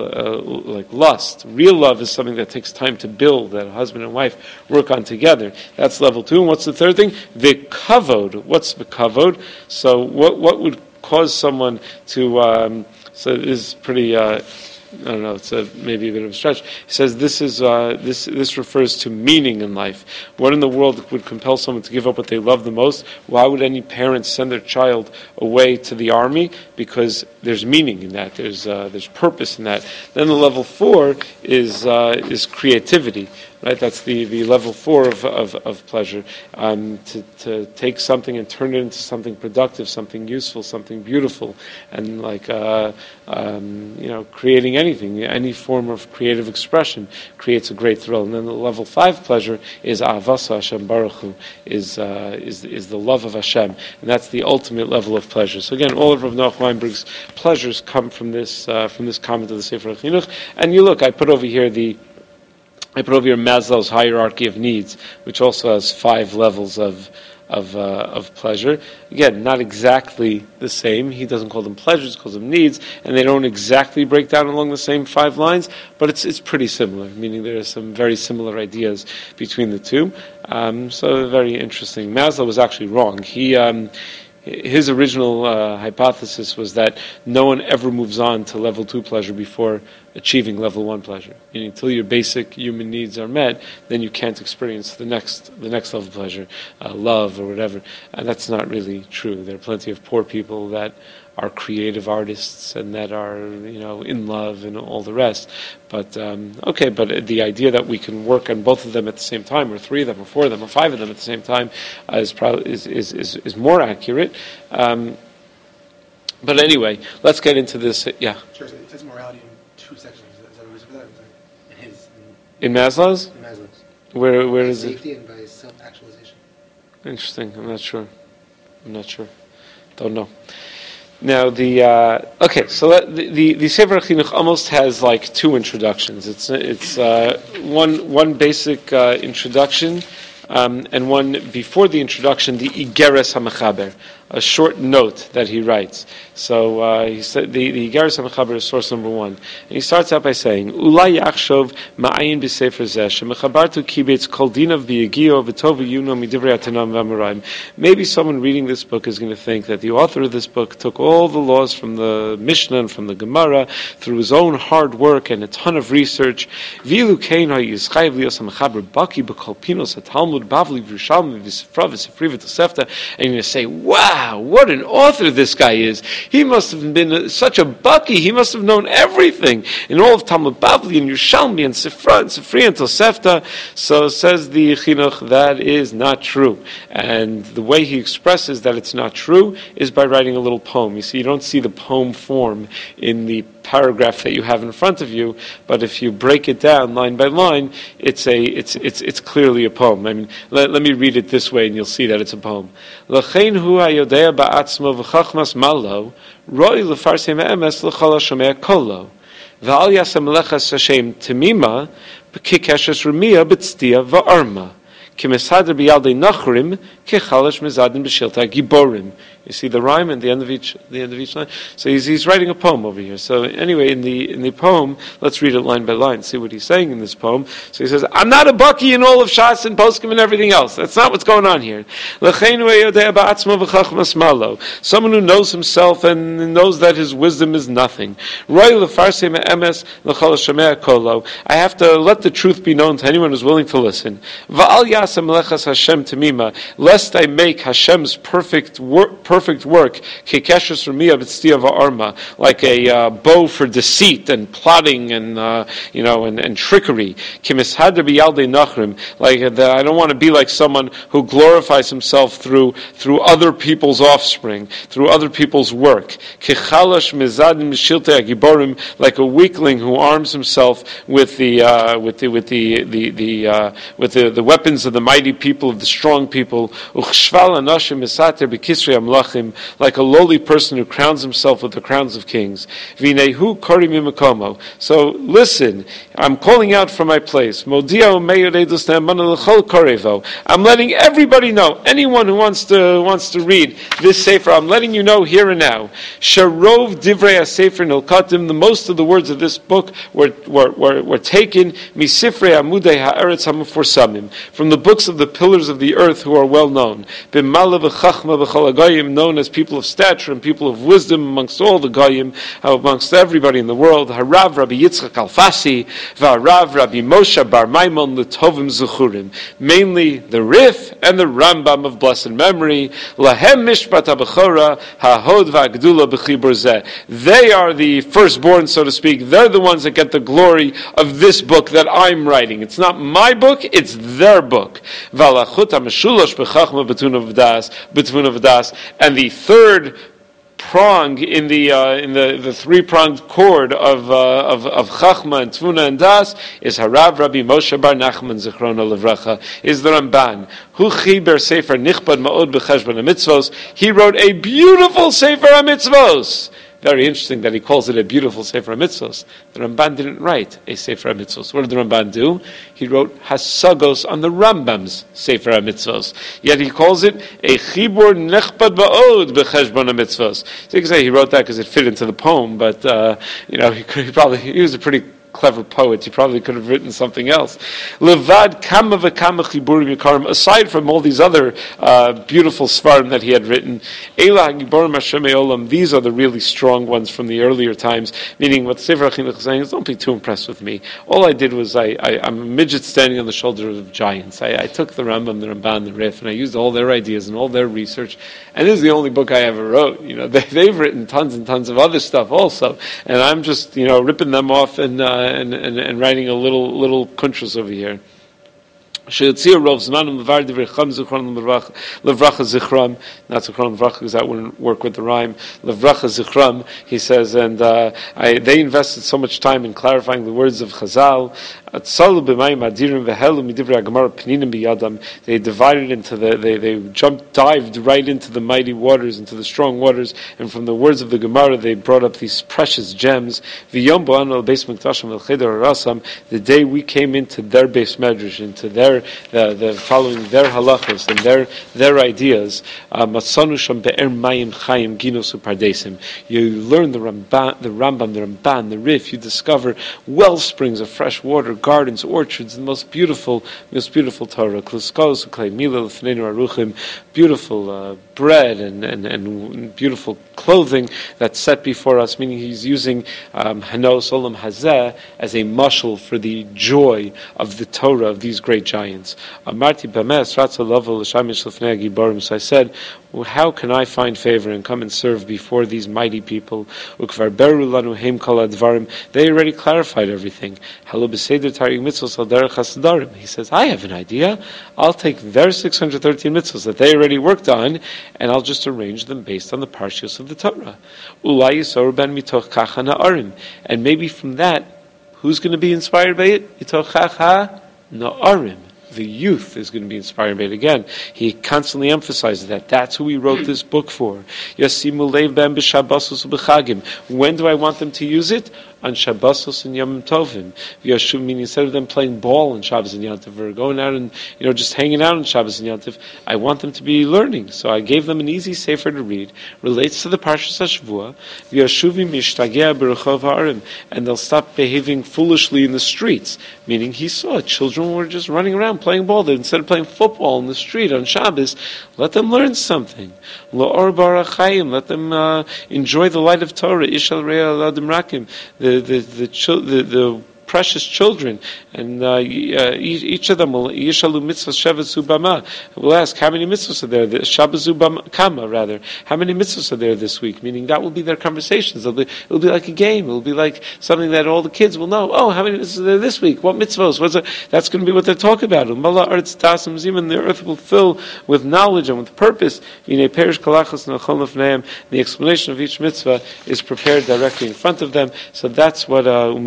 lust. Real love is something that takes time to build, that a husband and wife work on together. That's level 2. And what's the third thing? The kavod. What's the kavod? So what would cause someone to? So this is pretty. I don't know. It's maybe a bit of a stretch. He says this refers to meaning in life. What in the world would compel someone to give up what they love the most? Why would any parent send their child away to the army? Because there's meaning in that. There's purpose in that. Then the level 4 is creativity. Right, that's the level 4 of pleasure. To take something and turn it into something productive, something useful, something beautiful, and creating anything, any form of creative expression creates a great thrill. And then the level 5 pleasure is avasa Hashem Baruch Hu, is the love of Hashem, and that's the ultimate level of pleasure. So again, all of Rav Noach Weinberg's pleasures come from this comment of the Sefer HaChinuch. And you look, I put over here Maslow's hierarchy of needs, which also has 5 levels of pleasure. Again, not exactly the same. He doesn't call them pleasures, he calls them needs, and they don't exactly break down along the same 5 lines, but it's pretty similar, meaning there are some very similar ideas between the two. So very interesting. Maslow was actually wrong. His original hypothesis was that no one ever moves on to level 2 pleasure before achieving level 1 pleasure. Until your basic human needs are met, then you can't experience the next level of pleasure, love or whatever. And that's not really true. There are plenty of poor people that are creative artists and that are, in love and all the rest. But but the idea that we can work on both of them at the same time, or 3 of them, or 4 of them, or 5 of them at the same time, is more accurate. But anyway, let's get into this. Yeah. Sure. So it says morality in 2 sections. Is that a reason for that? In Maslow's? In Maslow's. Where is it? Safety and by self-actualization. Interesting. I'm not sure. Don't know. Now the Sefer HaChinuch almost has like 2 introductions. It's one basic introduction, and one before the introduction, the Igeres HaMechaber, a short note that he writes. So he said the Igeres HaMechaber is source number 1, and he starts out by saying, "Ulai yachshov ma'ayin b'sefer zeh shemechabartu kibetz kol dinav b'yegio v'tov yuno midivrei Tanam v'Amoraim." Maybe someone reading this book is going to think that the author of this book took all the laws from the Mishnah and from the Gemara through his own hard work and a ton of research. V'ilu kein ha'yischayev lios ha'mechaber baki b'kol pinos ha'Talmud Bavli v'Yerushalmi v'Sifra v'Sifri v'Tosefta, and you're going to say, "Wow, what an author this guy is! He must have been such a bucky. He must have known everything in all of Talmud Bavli and Yerushalmi and Sifra and Sifri and Tosefta." So says the Chinuch, that is not true. And the way he expresses that it's not true is by writing a little poem. You see, you don't see the poem form in the paragraph that you have in front of you, but if you break it down line by line, it's clearly a poem. I mean, let me read it this way, and you'll see that it's a poem. L'chein hu hayodea ba'atzmo v'chachmas malo, roi l'farsem emes l'chol hashomea kolo, v'al yasam lechas Hashem temima, b'kikeshes rumia b'tzdiya v'arma. Kimesader b'yaldei nachrim, kichalash mezadin b'shilta giborim. You see the rhyme at the end of each line. So he's writing a poem over here. So anyway, in the poem, let's read it line by line. See what he's saying in this poem. So he says, "I'm not a Baki in all of Shas and Poskim and everything else. That's not what's going on here. Someone who knows himself and knows that his wisdom is nothing. I have to let the truth be known to anyone who's willing to listen. Lest I make Hashem's perfect work, like a bow for deceit and plotting and and trickery. Like I don't want to be like someone who glorifies himself through other people's offspring, through other people's work. Like a weakling who arms himself with the weapons of the mighty people, of the strong people. Like a lowly person who crowns himself with the crowns of kings. So listen, I'm calling out from my place. I'm letting everybody know, anyone who wants to read this sefer, I'm letting you know here and now. Sharov divrei hasefer nilkatim, the most of the words of this book were taken misifrei amudei haaretz hameforsamim, from the books of the pillars of the earth who are well known. B'mala v'chachma v'chol hagoyim, known as people of stature and people of wisdom amongst all the goyim, amongst everybody in the world. Harav Rabbi Yitzchak Alfasi, V'Harav Rabbi Moshe Bar Maimon L'Tovim Zechurim. Mainly the Rif and the Rambam of blessed memory. Lahem Mishpat HaBechora HaHod VaGdula B'Chibur Zeh. They are the firstborn, so to speak. They're the ones that get the glory of this book that I'm writing. It's not my book, it's their book. V'Alachut HaMeshulash B'Chachma B'Tun V'Das, and the third prong in the three-pronged cord of Chachma and Tvuna and Das is Harav Rabbi Moshe Bar Nachman Zichrono Levracha, is the Ramban. Hu chiber Sefer Nichbad Ma'od B'Cheshbon HaMitzvos. He wrote a beautiful Sefer HaMitzvos. Very interesting that he calls it a beautiful Sefer HaMitzvos. The Ramban didn't write a Sefer HaMitzvos. What did the Ramban do? He wrote Hasagos on the Rambam's Sefer HaMitzvos. Yet he calls it a Chibur Nechbad Ba'od B'Cheshbon HaMitzvos. So you can say he wrote that because it fit into the poem, but he was a pretty clever poet. He probably could have written something else. Levad kama v'kama chiburim yikarim. Aside from all these other beautiful svarim that he had written, Eila hagiborim Hashem Eolam. These are the really strong ones from the earlier times. Meaning, what Sefer HaChinuch is saying is, don't be too impressed with me. All I did was I'm a midget standing on the shoulders of giants. I took the Rambam, the Ramban, the Rif, and I used all their ideas and all their research. And this is the only book I ever wrote. They've written tons and tons of other stuff also, and I'm just ripping them off and writing a little kuntras over here. Not Zichron Levracha, because that wouldn't work with the rhyme. Levracha Zichram, he says, and they invested so much time in clarifying the words of Chazal. They divided into they dived right into the mighty waters, into the strong waters, and from the words of the Gemara they brought up these precious gems. The day we came into their Beis Medrash, into their the following their halachos and their ideas, you learn the Ramban, the Rif. You discover well springs of fresh water, gardens, orchards, the most beautiful Torah, beautiful bread and beautiful clothing that's set before us. Meaning he's using Hanos Olam Hazeh as a mashal for the joy of the Torah of these great giants. giants. Amarti b'mes ratza lavo l'shamish l'fnei giborim. So I said, well, how can I find favor and come and serve before these mighty people? Ukvar beru lanu heim kol advarim. They already clarified everything. Halo b'seder tarig mitzvos al derech hasadarim. He says, I have an idea. I'll take their 613 mitzvos that they already worked on, and I'll just arrange them based on the parshas of the Torah. Ulai yisor ben mitoch kach ha'na'arim. And maybe from that, who's going to be inspired by it? Mitoch kach ha'na'arim. The youth is going to be inspired by it again. He constantly emphasizes that. That's who he wrote this book for. Yasimu leiv ben b'shabbosos u'b'chagim. When do I want them to use it? On Shabbosos and Yom Tovim. Yashub, meaning instead of them playing ball on Shabbos and Yom Tov, or going out and just hanging out on Shabbos and Yom Tov, I want them to be learning. So I gave them an easy sefer to read. Relates to the Parshas HaShavua. Yashuvim mishtageh b'rechov ha'arim, and they'll stop behaving foolishly in the streets. Meaning he saw children were just running around playing ball. Instead of playing football in the street on Shabbos, let them learn something. La'or barachayim, let them enjoy the light of Torah. Ishal re'ah aladim rakim. The precious children, and each of them will yishalu mitzvahs shevet subama. We'll ask how many mitzvahs are there. The Shabbos kama rather. How many mitzvahs are there this week? Meaning that will be their conversations. It'll be like a game. It'll be like something that all the kids will know. Oh, how many mitzvahs are there this week? What mitzvahs? That's going to be what they talk about. The earth will fill with knowledge and with purpose. The explanation of each mitzvah is prepared directly in front of them. So that's what and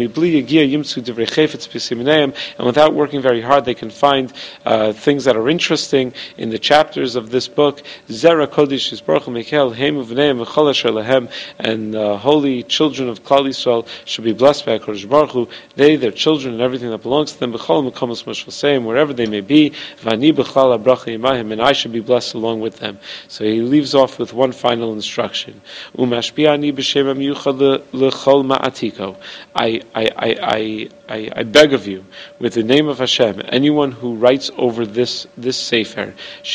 without working very hard, they can find things that are interesting in the chapters of this book. Zera Kodesh is Baruch Mikel Heim Uvneim V'Chol Asher Lahem, and holy children of Klal Yisrael should be blessed by HaKadosh Baruch Hu. They, their children, and everything that belongs to them. B'Chol Mekomos Moshe, wherever they may be. V'Ani B'Chal HaBracha Yimahim, and I should be blessed along with them. So he leaves off with one final instruction. Umashpi'ani b'Shem HaMiyuchad L'Chol Ma'atiko. I beg of you, with the name of Hashem, anyone who writes over this sefer,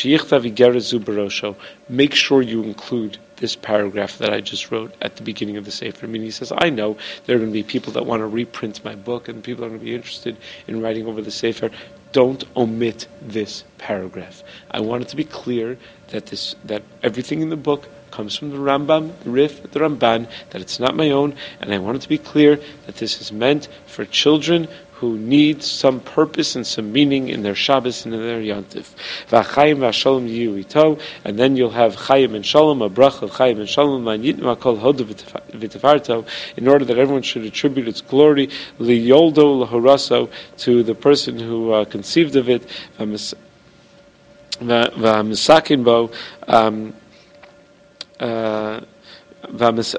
make sure you include this paragraph that I just wrote at the beginning of the sefer. I mean, he says, I know there are going to be people that want to reprint my book, and people are going to be interested in writing over the sefer. Don't omit this paragraph. I want it to be clear that everything in the book comes from the Rambam, the Rif, the Ramban, that it's not my own, and I want it to be clear that this is meant for children who need some purpose and some meaning in their Shabbos and in their Yontif. V'achayim v'ashalom yiyu ito, and then you'll have Chayim and Shalom, a bracha of Chayim and Shalom, ma'nitma kol hodu v'tefarto, in order that everyone should attribute its glory, liyoldo lahoraso, to the person who conceived of it, v'amisakin bo, and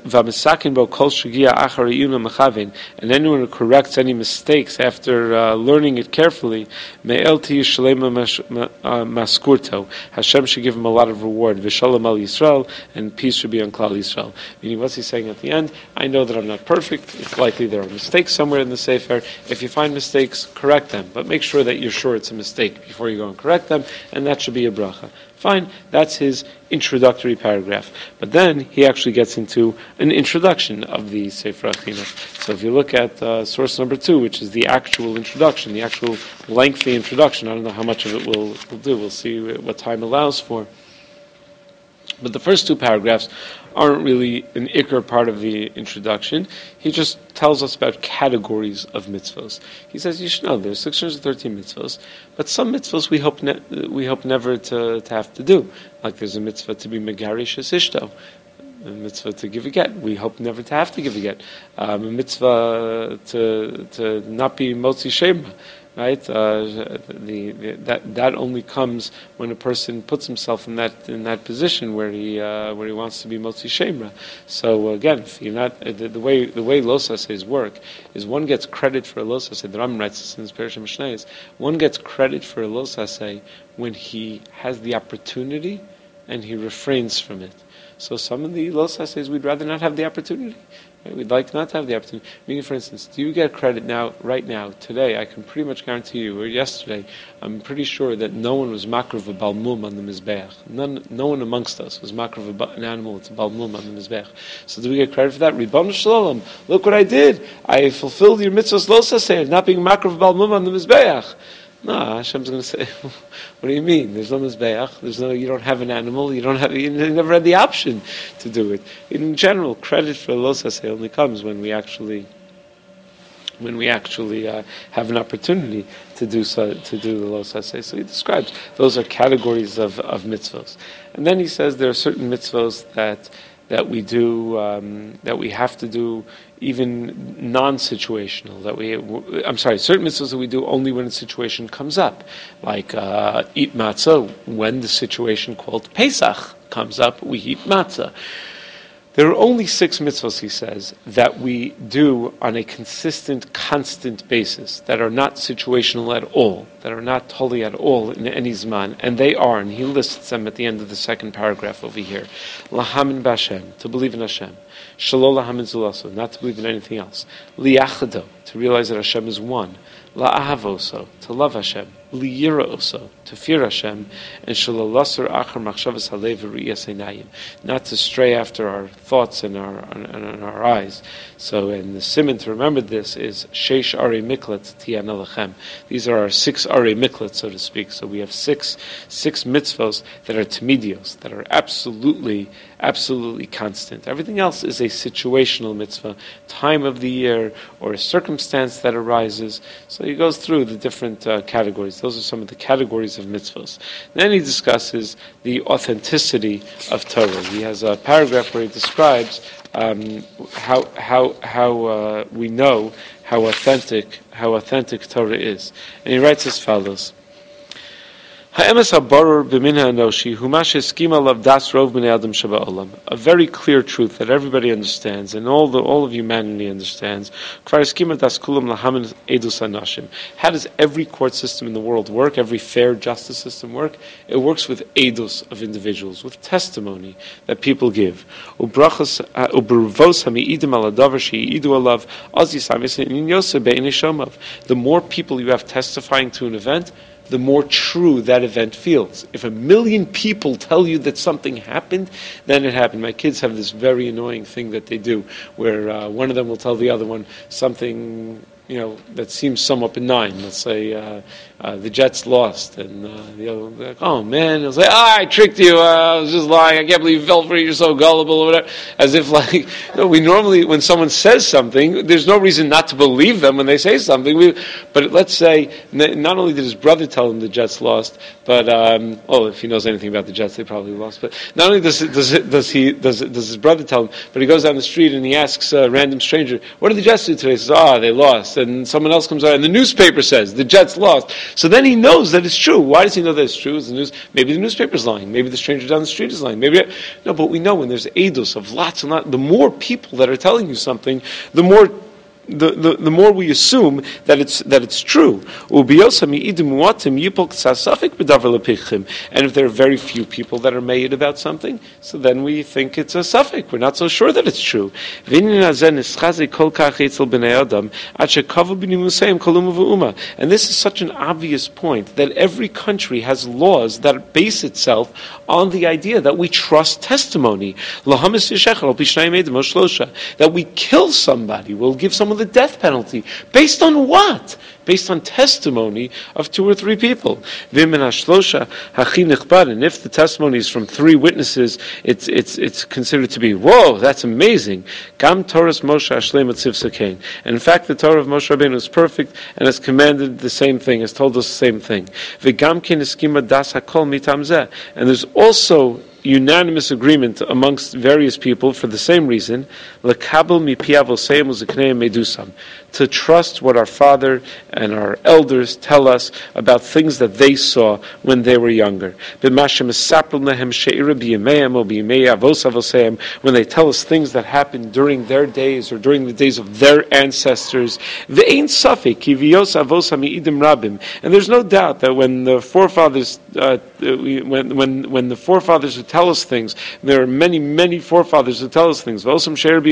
anyone who corrects any mistakes after learning it carefully, Hashem should give him a lot of reward. V'shalom al Yisrael, and peace should be on Klal Yisrael. Meaning, what's he saying at the end? I know that I'm not perfect. It's likely there are mistakes somewhere in the Sefer. If you find mistakes, correct them, but make sure that you're sure it's a mistake before you go and correct them, and that should be a bracha. Fine, that's his introductory paragraph. But then he actually gets into an introduction of the Sefer Achinuch. So if you look at source number 2, which is the actual introduction, the actual lengthy introduction, I don't know how much of it we'll do. We'll see what time allows for. But the first 2 paragraphs aren't really an ikar part of the introduction. He just tells us about categories of mitzvos. He says, you should know, there's 613 mitzvos, but some mitzvos we hope never to have to do. Like there's a mitzvah to be megarish ishto, a mitzvah to give a get. We hope never to have to give a get. A mitzvah to not be motzi shema. Right, that only comes when a person puts himself in that position where he wants to be motzi shemra. So again, if you're not the way los hasays work is one gets credit for a los hasay. The Rambam writes this in his Parashah Mishnayos. One gets credit for a los hasay when he has the opportunity and he refrains from it. So some of the los hasays we'd rather not have the opportunity. Right? We'd like not to have the opportunity. Meaning, for instance, do you get credit right now, today? I can pretty much guarantee you, or yesterday, I'm pretty sure that no one was makrav a balmum on the mizbeach. No one amongst us was makrav an animal. It's a balmum on the mizbeach. So do we get credit for that? Ribbon shalom. Look what I did. I fulfilled your mitzvahs los hasay, not being makrav balmum on the mizbeach. No, Hashem's going to say, what do you mean? There's no Mizbeach, you don't have an animal, you never had the option to do it. In general, credit for Lo Saseh only comes when we actually have an opportunity to do the Lo Saseh. So he describes those are categories of mitzvos. And then he says there are certain mitzvos that we do, that we have to do even non-situational. Certain mitzvahs that we do only when a situation comes up, like eat matzah. When the situation called Pesach comes up, we eat matzah. There are only 6 mitzvahs, he says, that we do on a consistent, constant basis, that are not situational at all, that are not holy at all in any zman, and they are, and he lists them at the end of the second paragraph over here. Lahamin b'Hashem, to believe in Hashem. Shalol lahamin zulaso, not to believe in anything else. Liyachado, to realize that Hashem is one. La'ahavoso, to love Hashem. Liyira'oso, to fear Hashem. And shalalasur achar machshavas halev v'riyas einayim, not to stray after our thoughts and our eyes. So, and the simon to remember this is sheish arei miklat tiyan alachem. These are our 6 arei miklat, so to speak. So we have six mitzvos that are timidios, that are absolutely constant. Everything else is a situational mitzvah, time of the year, or a circumstance that arises. So he goes through the different categories. Those are some of the categories of mitzvahs. Then he discusses the authenticity of Torah. He has a paragraph where he describes how we know how authentic Torah is, and he writes as follows. A very clear truth that everybody understands, and all of humanity understands. How does every court system in the world work? Every fair justice system work? It works with edus of individuals, with testimony that people give. The more people you have testifying to an event, the more true that event feels. If 1 million people tell you that something happened, then it happened. My kids have this very annoying thing that they do, where one of them will tell the other one something, that seems somewhat benign. Let's say the Jets lost, and the other one will be like, "Oh man!" He'll say, "I tricked you. I was just lying. I can't believe you fell for it. You're so gullible," or whatever. As if we normally, when someone says something, there's no reason not to believe them when they say something. But let's say not only did his brother tell him the Jets lost, but if he knows anything about the Jets, they probably lost. But not only does his brother tell him, but he goes down the street and he asks a random stranger, "What did the Jets do today?" He says, "They lost." And someone else comes out, and the newspaper says the Jets lost. So then he knows that it's true. Why does he know that it's true? Maybe the newspaper's lying. Maybe the stranger down the street is lying. But we know when there's eidos of lots and lots, the more people that are telling you something, the more we assume that it's true. And if there are very few people that are made about something, so then we think it's a suffix. We're not so sure that it's true. And this is such an obvious point, that every country has laws that base itself on the idea that we trust testimony. That we kill somebody, we'll give someone the death penalty. Based on what? Based on testimony of 2 or 3 people. And if the testimony is from 3 witnesses, it's considered to be, whoa, that's amazing. And in fact, the Torah of Moshe Rabbeinu is perfect and has commanded the same thing, has told us the same thing. And there's also unanimous agreement amongst various people for the same reason, to trust what our father and our elders tell us about things that they saw when they were younger. When they tell us things that happened during their days or during the days of their ancestors, and there's no doubt that when the forefathers when the forefathers who tell us things, there are many forefathers who tell us things. And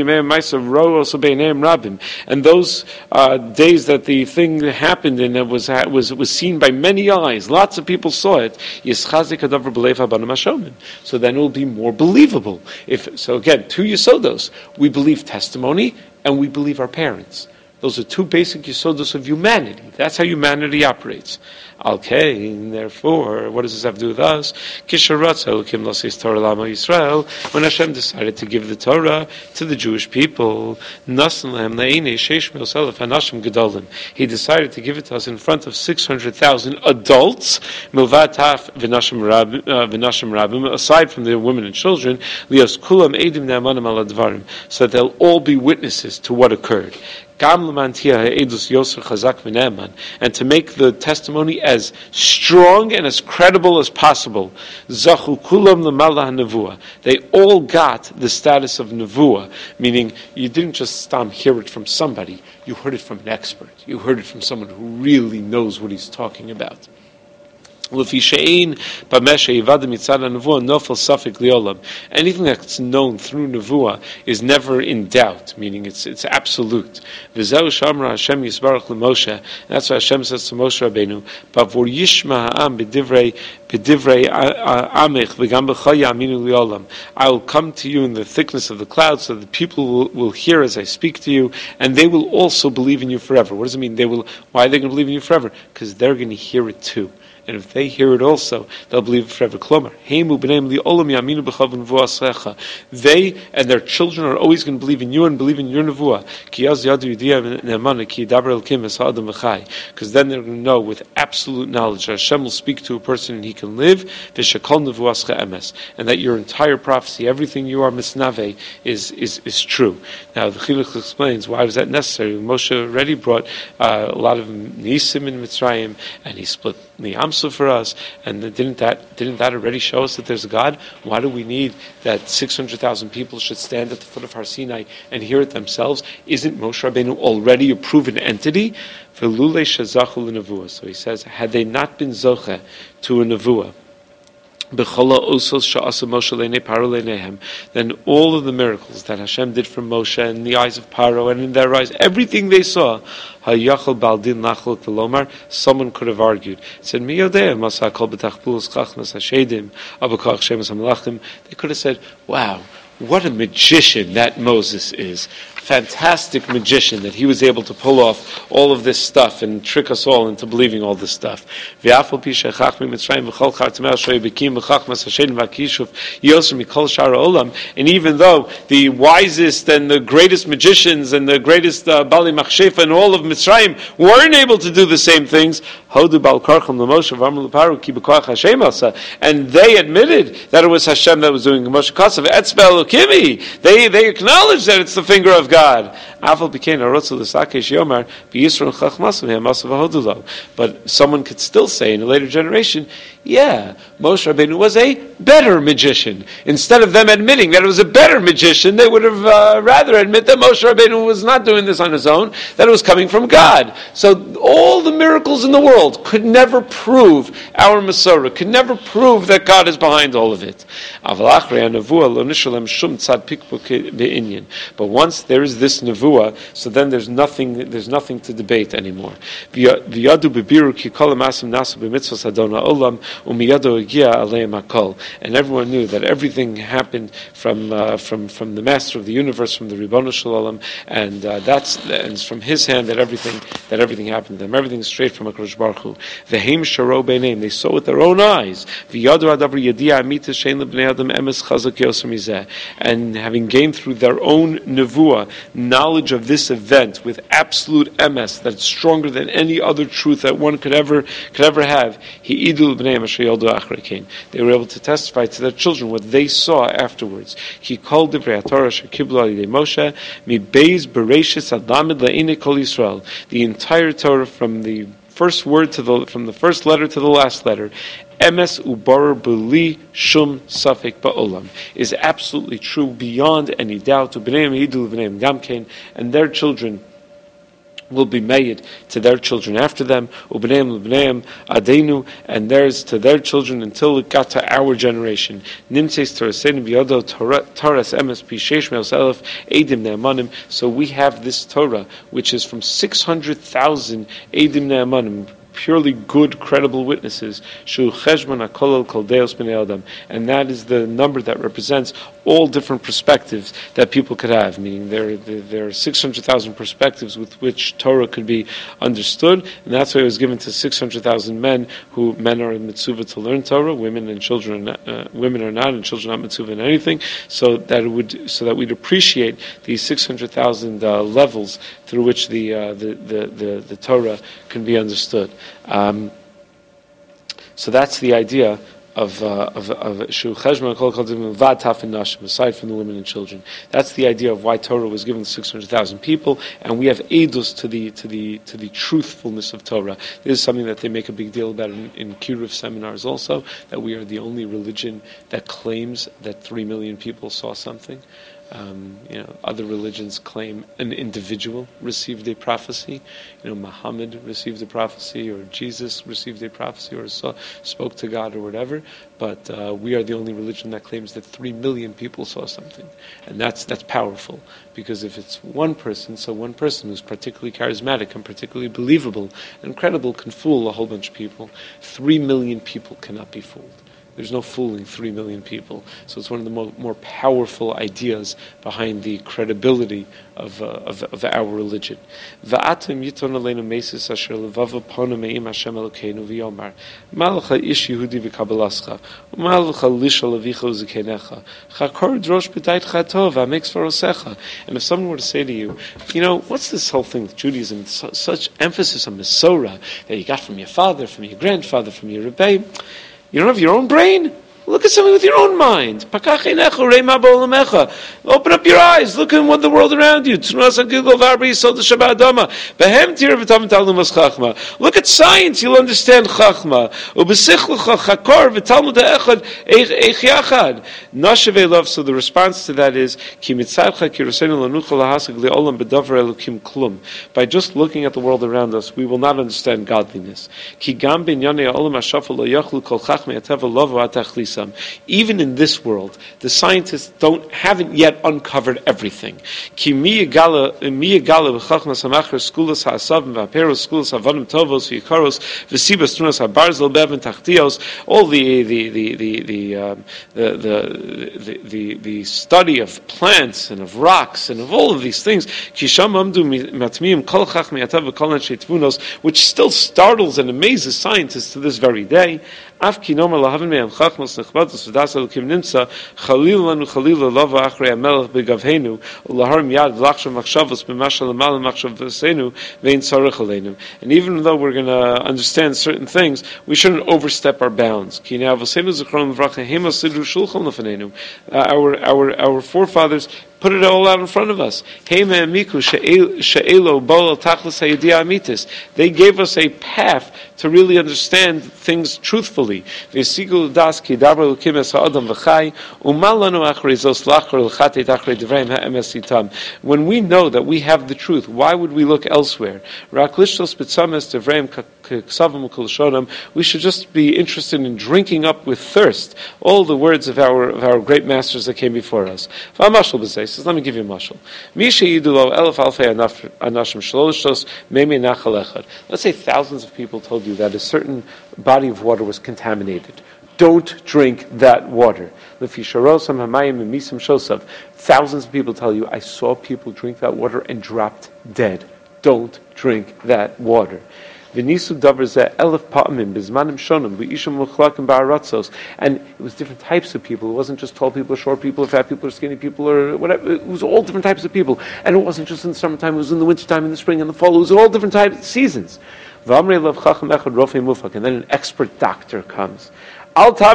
those days that the thing happened and it was seen by many eyes, lots of people saw it. So then it will be more believable. So again, 2 Yesodos, we believe testimony and we believe our parents. Those are two basic yisodos of humanity. That's how humanity operates. Okay, and therefore, what does this have to do with us? When Hashem decided to give the Torah to the Jewish people, He decided to give it to us in front of 600,000 adults, aside from the women and children, so that they'll all be witnesses to what occurred. And to make the testimony as strong and as credible as possible. They all got the status of nevuah, meaning you didn't just hear it from somebody, you heard it from an expert. You heard it from someone who really knows what he's talking about. Anything that's known through nevuah is never in doubt, meaning it's absolute. And that's why Hashem says to Moshe Rabbeinu, I will come to you in the thickness of the clouds, so the people will hear as I speak to you, and they will also believe in you forever. What does it mean? Why are they going to believe in you forever? Because they're going to hear it too. And if they hear it also, they'll believe it forever. They and their children are always going to believe in you and believe in your nevuah. Because then they're going to know with absolute knowledge that Hashem will speak to a person and he can live. And that your entire prophecy, everything you are misnave, is true. Now the Chinuch explains why was that necessary. Moshe already brought a lot of nisim in Mitzrayim, and he split the Amsel for us, and didn't that already show us that there's a God? Why do we need that 600,000 people should stand at the foot of Har Sinai and hear it themselves? Isn't Moshe Rabbeinu already a proven entity? So he says, had they not been zocheh to a nevuah, then all of the miracles that Hashem did for Moshe in the eyes of Paro and in their eyes, everything they saw, someone could have argued, said, they could have said, wow, what a magician that Moses is. Fantastic magician that he was able to pull off all of this stuff and trick us all into believing all this stuff. And even though the wisest and the greatest magicians and the greatest Bali Machshefa and all of Mitzrayim weren't able to do the same things, and they admitted that it was Hashem that was doing it. They acknowledged that it's the finger of God. But someone could still say in a later generation, yeah, Moshe Rabbeinu was a better magician. Instead of them admitting that it was a better magician, they would have rather admit that Moshe Rabbeinu was not doing this on his own, that it was coming from God. So all the miracles in the world could never prove our Masorah, could never prove that God is behind all of it. But once there is this nevuah, so then there's nothing to debate anymore. And everyone knew that everything happened from the Master of the Universe, from the Ribono Shel Olam, and it's from His hand that everything happened to them. Everything is straight from HaKadosh Baruch Hu. V'heim sharo b'nei, they saw with their own eyes. And having gained through their own nevuah knowledge of this event with absolute emes, that's stronger than any other truth that one could ever have. They were able to testify to their children what they saw afterwards. He called the entire Torah from the first word from the first letter to the last letter, emes ubar b'li shum safek ba'olam, is absolutely true beyond any doubt. And their children will be made to their children after them, ubneim adenu, and theirs to their children until it got to our generation. Nimtzeis Torasenu b'yodo Toras emes p'sheish me'os elef edim ne'amanim. So we have this Torah, which is from 600,000 edim ne'amanim, purely good, credible witnesses. Shu cheshbon hakolel kol deos b'nei adam, and that is the number that represents all different perspectives that people could have. Meaning there are 600,000 perspectives with which Torah could be understood, and that's why it was given to 600,000 men. Who men are in mitzvah to learn Torah, women and children, women are not, and children are not mitzvah in anything. So that we'd appreciate these 600,000 levels through which the Torah can be understood. So that's the idea of Shu Cheshbon Kol Chodim Vad Tafin Nashim, aside from the women and children. That's the idea of why Torah was given to 600,000 people, and we have edus to the truthfulness of Torah. This is something that they make a big deal about in Kiruv seminars also, that we are the only religion that claims that 3 million people saw something. Other religions claim an individual received a prophecy. Muhammad received a prophecy, or Jesus received a prophecy, or spoke to God, or whatever. But we are the only religion that claims that 3 million people saw something, and that's powerful. Because if it's one person, so one person who's particularly charismatic and particularly believable and credible can fool a whole bunch of people. 3 million people cannot be fooled. There's no fooling 3 million people. So it's one of the more powerful ideas behind the credibility of our religion. Va'atem yiton aleinu mesis asher levava pona me'im Hashem Elokeinu v'yomar malcha ish Yehudi v'kabalascha malcha lisha levicha u'zikenecha chakor drosh b'dait chatov ha'meks v'rosecha. And if someone were to say to you, what's this whole thing with Judaism, such emphasis on Masorah that you got from your father, from your grandfather, from your Rebbe? You don't have your own brain? Look at something with your own mind. Open up your eyes. Look at what the world around you. Look at science. You'll understand Chachma. So the response to that is, by just looking at the world around us, we will not understand godliness. Even in this world, the scientists haven't yet uncovered everything. All the study of plants and of rocks and of all of these things, which still startles and amazes scientists to this very day. Because we don't and even though we're going to understand certain things, we shouldn't overstep our bounds. Our forefathers put it all out in front of us. They gave us a path to really understand things truthfully. When we know that we have the truth, why would we look elsewhere? We should just be interested in drinking up with thirst all the words of our great masters that came before us. Says, let me give you a mashal. Let's say thousands of people told you that a certain body of water was contaminated. Don't drink that water. Thousands of people tell you, I saw people drink that water and dropped dead. Don't drink that water. And it was different types of people. It wasn't just tall people or short people or fat people or skinny people or whatever. It was all different types of people. And it wasn't just in the summertime, it was in the wintertime, in the spring, and the fall. It was all different types of seasons. And then an expert doctor comes. He says,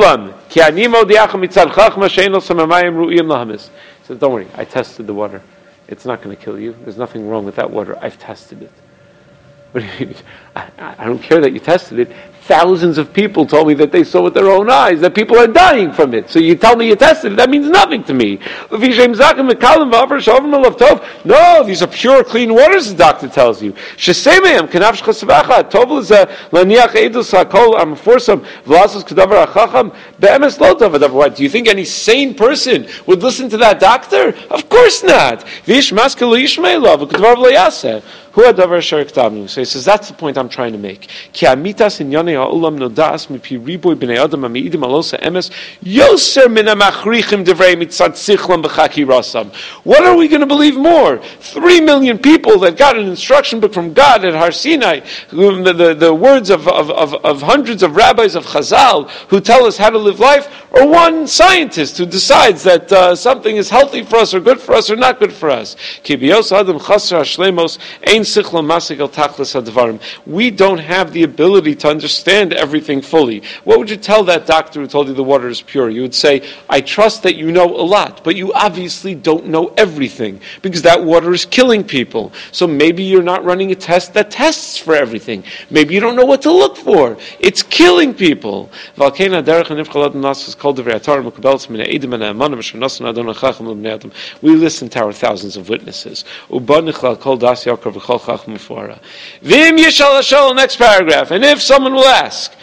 don't worry, I tested the water. It's not going to kill you. There's nothing wrong with that water. I've tested it. But I don't care that you tested it. thousands of people told me that they saw with their own eyes that people are dying from it. So you tell me you tested it, that means nothing to me. No, these are pure, clean waters, the doctor tells you. What, do you think any sane person would listen to that doctor? Of course not. So he says, that's the point I'm trying to make. What are we going to believe more? 3 million people that got an instruction book from God at Har Sinai, the words of hundreds of rabbis of Chazal who tell us how to live life, or one scientist who decides that something is healthy for us or good for us or not good for us. We don't have the ability to understand everything fully. What would you tell that doctor who told you the water is pure? You would say, I trust that you know a lot, but you obviously don't know everything, because that water is killing people. So maybe you're not running a test that tests for everything. Maybe you don't know what to look for. It's killing people. We listen to our thousands of witnesses. Next paragraph. And if someone will ask,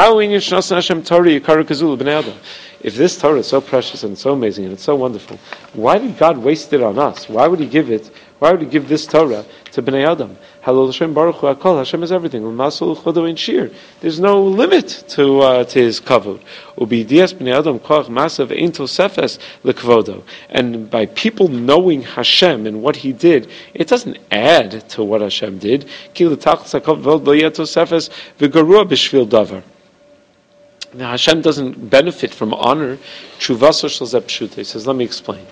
if this Torah is so precious and so amazing and it's so wonderful, why did God waste it on us? Why would He give this Torah to Bnei Adam? Hashem is everything. There's no limit to His kavod. And by people knowing Hashem and what He did, it doesn't add to what Hashem did. Now Hashem doesn't benefit from honor. He says, let me explain.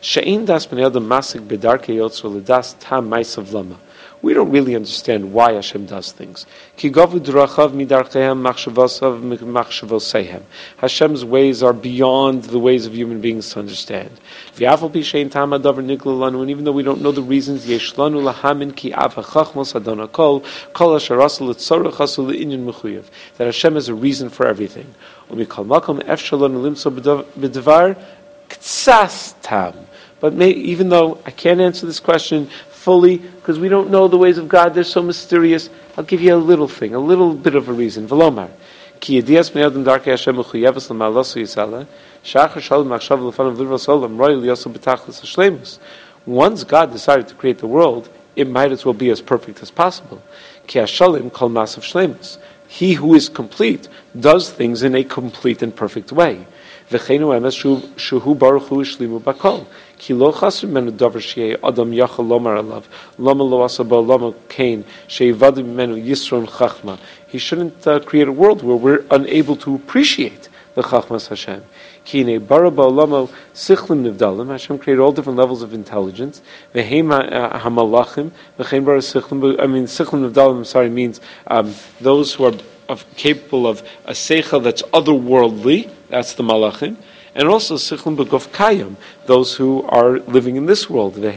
We don't really understand why Hashem does things. Hashem's ways are beyond the ways of human beings to understand. And even though we don't know the reasons, that Hashem has a reason for everything. But even though I can't answer this question fully, because we don't know the ways of God, they're so mysterious, I'll give you a little thing, a little bit of a reason. Velomar. Once God decided to create the world, it might as well be as perfect as possible. He who is complete does things in a complete and perfect way. He shouldn't create a world where we're unable to appreciate the Chachmas Hashem. Hashem created all different levels of intelligence. Means those who are capable of a seichel that's otherworldly, that's the malachim. And also Sichlum B'Guf Kayim, those who are living in this world, those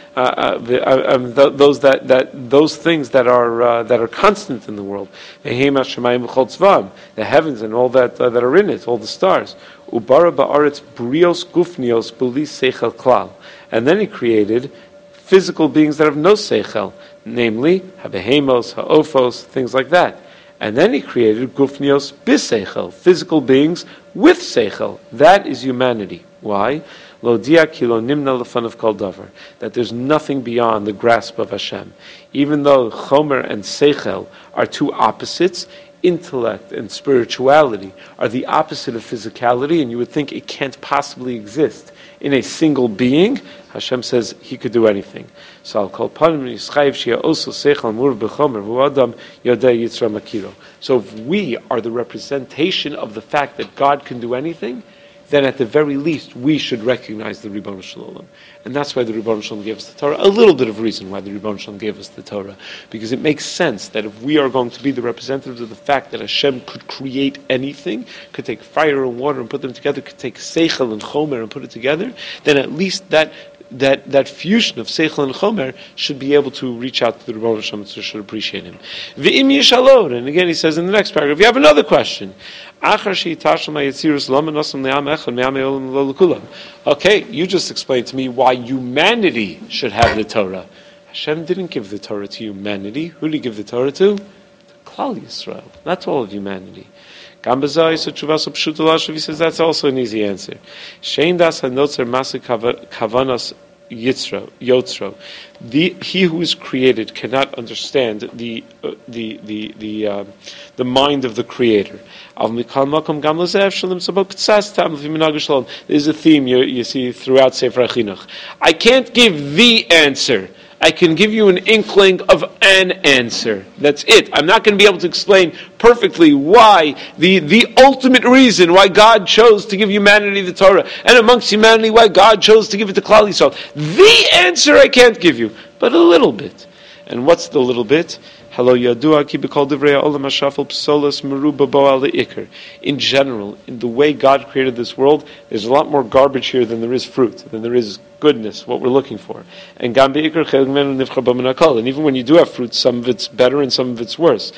things that are constant in the world, the heavens and all that are in it, all the stars. Ubara ba'aretz brios gufnios b'li seichel klal, and then He created physical beings that have no seichel, namely habehemos, haofos, things like that. And then He created gufnios biseichel, physical beings with seichel. That is humanity. Why? Lo dia ki lo nimna lefanav kol davar. That there's nothing beyond the grasp of Hashem. Even though chomer and seichel are two opposites, intellect and spirituality are the opposite of physicality, and you would think it can't possibly exist in a single being. Hashem says He could do anything. So I'll call So if we are the representation of the fact that God can do anything, then at the very least we should recognize the Ribbono Shel Olam. And that's why the Ribbono Shel Olam gave us the Torah. A little bit of reason why the Ribbono Shel Olam gave us the Torah. Because it makes sense that if we are going to be the representatives of the fact that Hashem could create anything, could take fire and water and put them together, could take Seichel and Chomer and put it together, then at least that that fusion of Seichel and Chomer should be able to reach out to the Rebbeinu Shem, should appreciate him. V'im yishalod, and again he says in the next paragraph, you have another question. Okay, you just explained to me why humanity should have the Torah. Hashem didn't give the Torah to humanity. Who did he give the Torah to? To Klal Yisrael. That's all of humanity. Gambazai, so Chuvasa Pshuta Lashav, he says that's also an easy answer. Shein das hanotzer masa kavanas yotzro. He who is created cannot understand the mind of the Creator. There's a theme you see throughout Sefer HaChinuch. I can't give the answer. I can give you an inkling of an answer. That's it. I'm not going to be able to explain perfectly why, the ultimate reason why God chose to give humanity the Torah, and amongst humanity why God chose to give it to Klal Yisrael. The answer I can't give you, but a little bit. And what's the little bit? In general, in the way God created this world, there's a lot more garbage here than there is fruit, than there is goodness, what we're looking for. And even when you do have fruit, some of it's better and some of it's worse.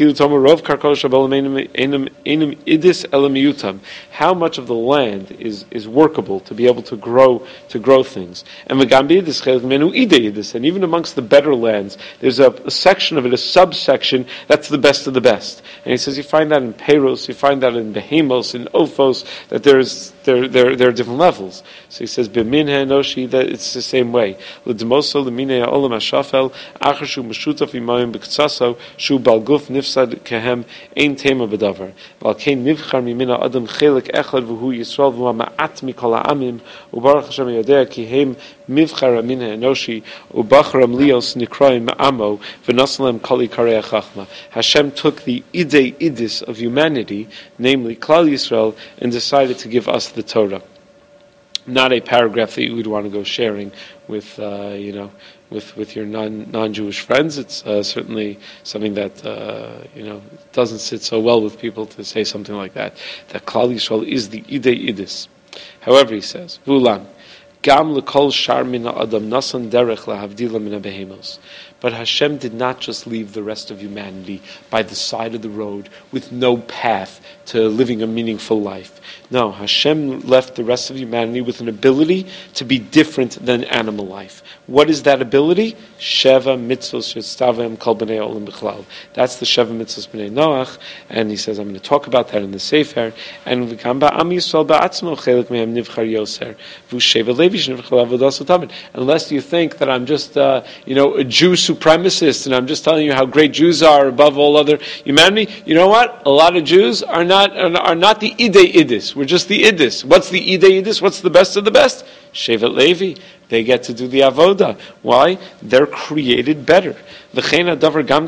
How much of the land is workable to be able to grow things? And even amongst the better lands, there's a section of it, a subsection that's the best of the best. And he says you find that in Peiros, you find that in Behemos, in Ophos, that there are different levels. So he says B'min ha'enoshi, that it's the same way. L'demoso l'minei ha'olam ha'shafel achar shu meshutaf imayim b'ktsaso shu balguf nifsad kehem ein tema b'davar v'alkein nivchar mimina adam chelik echad v'hu Yisrael v'hu ma'at mikol ha'amim u'baruch Hashem yodea ki heim mivchar min ha'enoshi u'bachram lios nikroim ma'amo v'nasalem koli karei ha'chachma. Hashem took the idei idis of humanity, namely Klal Yisrael, and decided to give us the Torah. Not a paragraph that you would want to go sharing with with your non-Jewish friends. It's certainly something that doesn't sit so well with people to say something like that. That Klal Yisrael is the idei idis. However, he says, "Vulan gam lekol shar min adam nasan derech lahavdila min behemos." But Hashem did not just leave the rest of humanity by the side of the road with no path to living a meaningful life. No, Hashem left the rest of humanity with an ability to be different than animal life. What is that ability? Sheva mitzvos shetztavem kol b'nei olam b'chlal. That's the Sheva mitzvos b'nei Noach, and he says I'm going to talk about that in the Sefer. And v'kam ba'am Yisrael ba'atzmo chelik mehem nivchar yoser v'sheva levi shenivchar avodas utamid. Unless you think that I'm just a Jew supremacist and I'm just telling you how great Jews are above all other humanity. You know what? A lot of Jews are not the idei idis. We're just the idis. What's the idei idis? What's the best of the best? Shevet Levi. They get to do the avoda. Why? They're created better. And the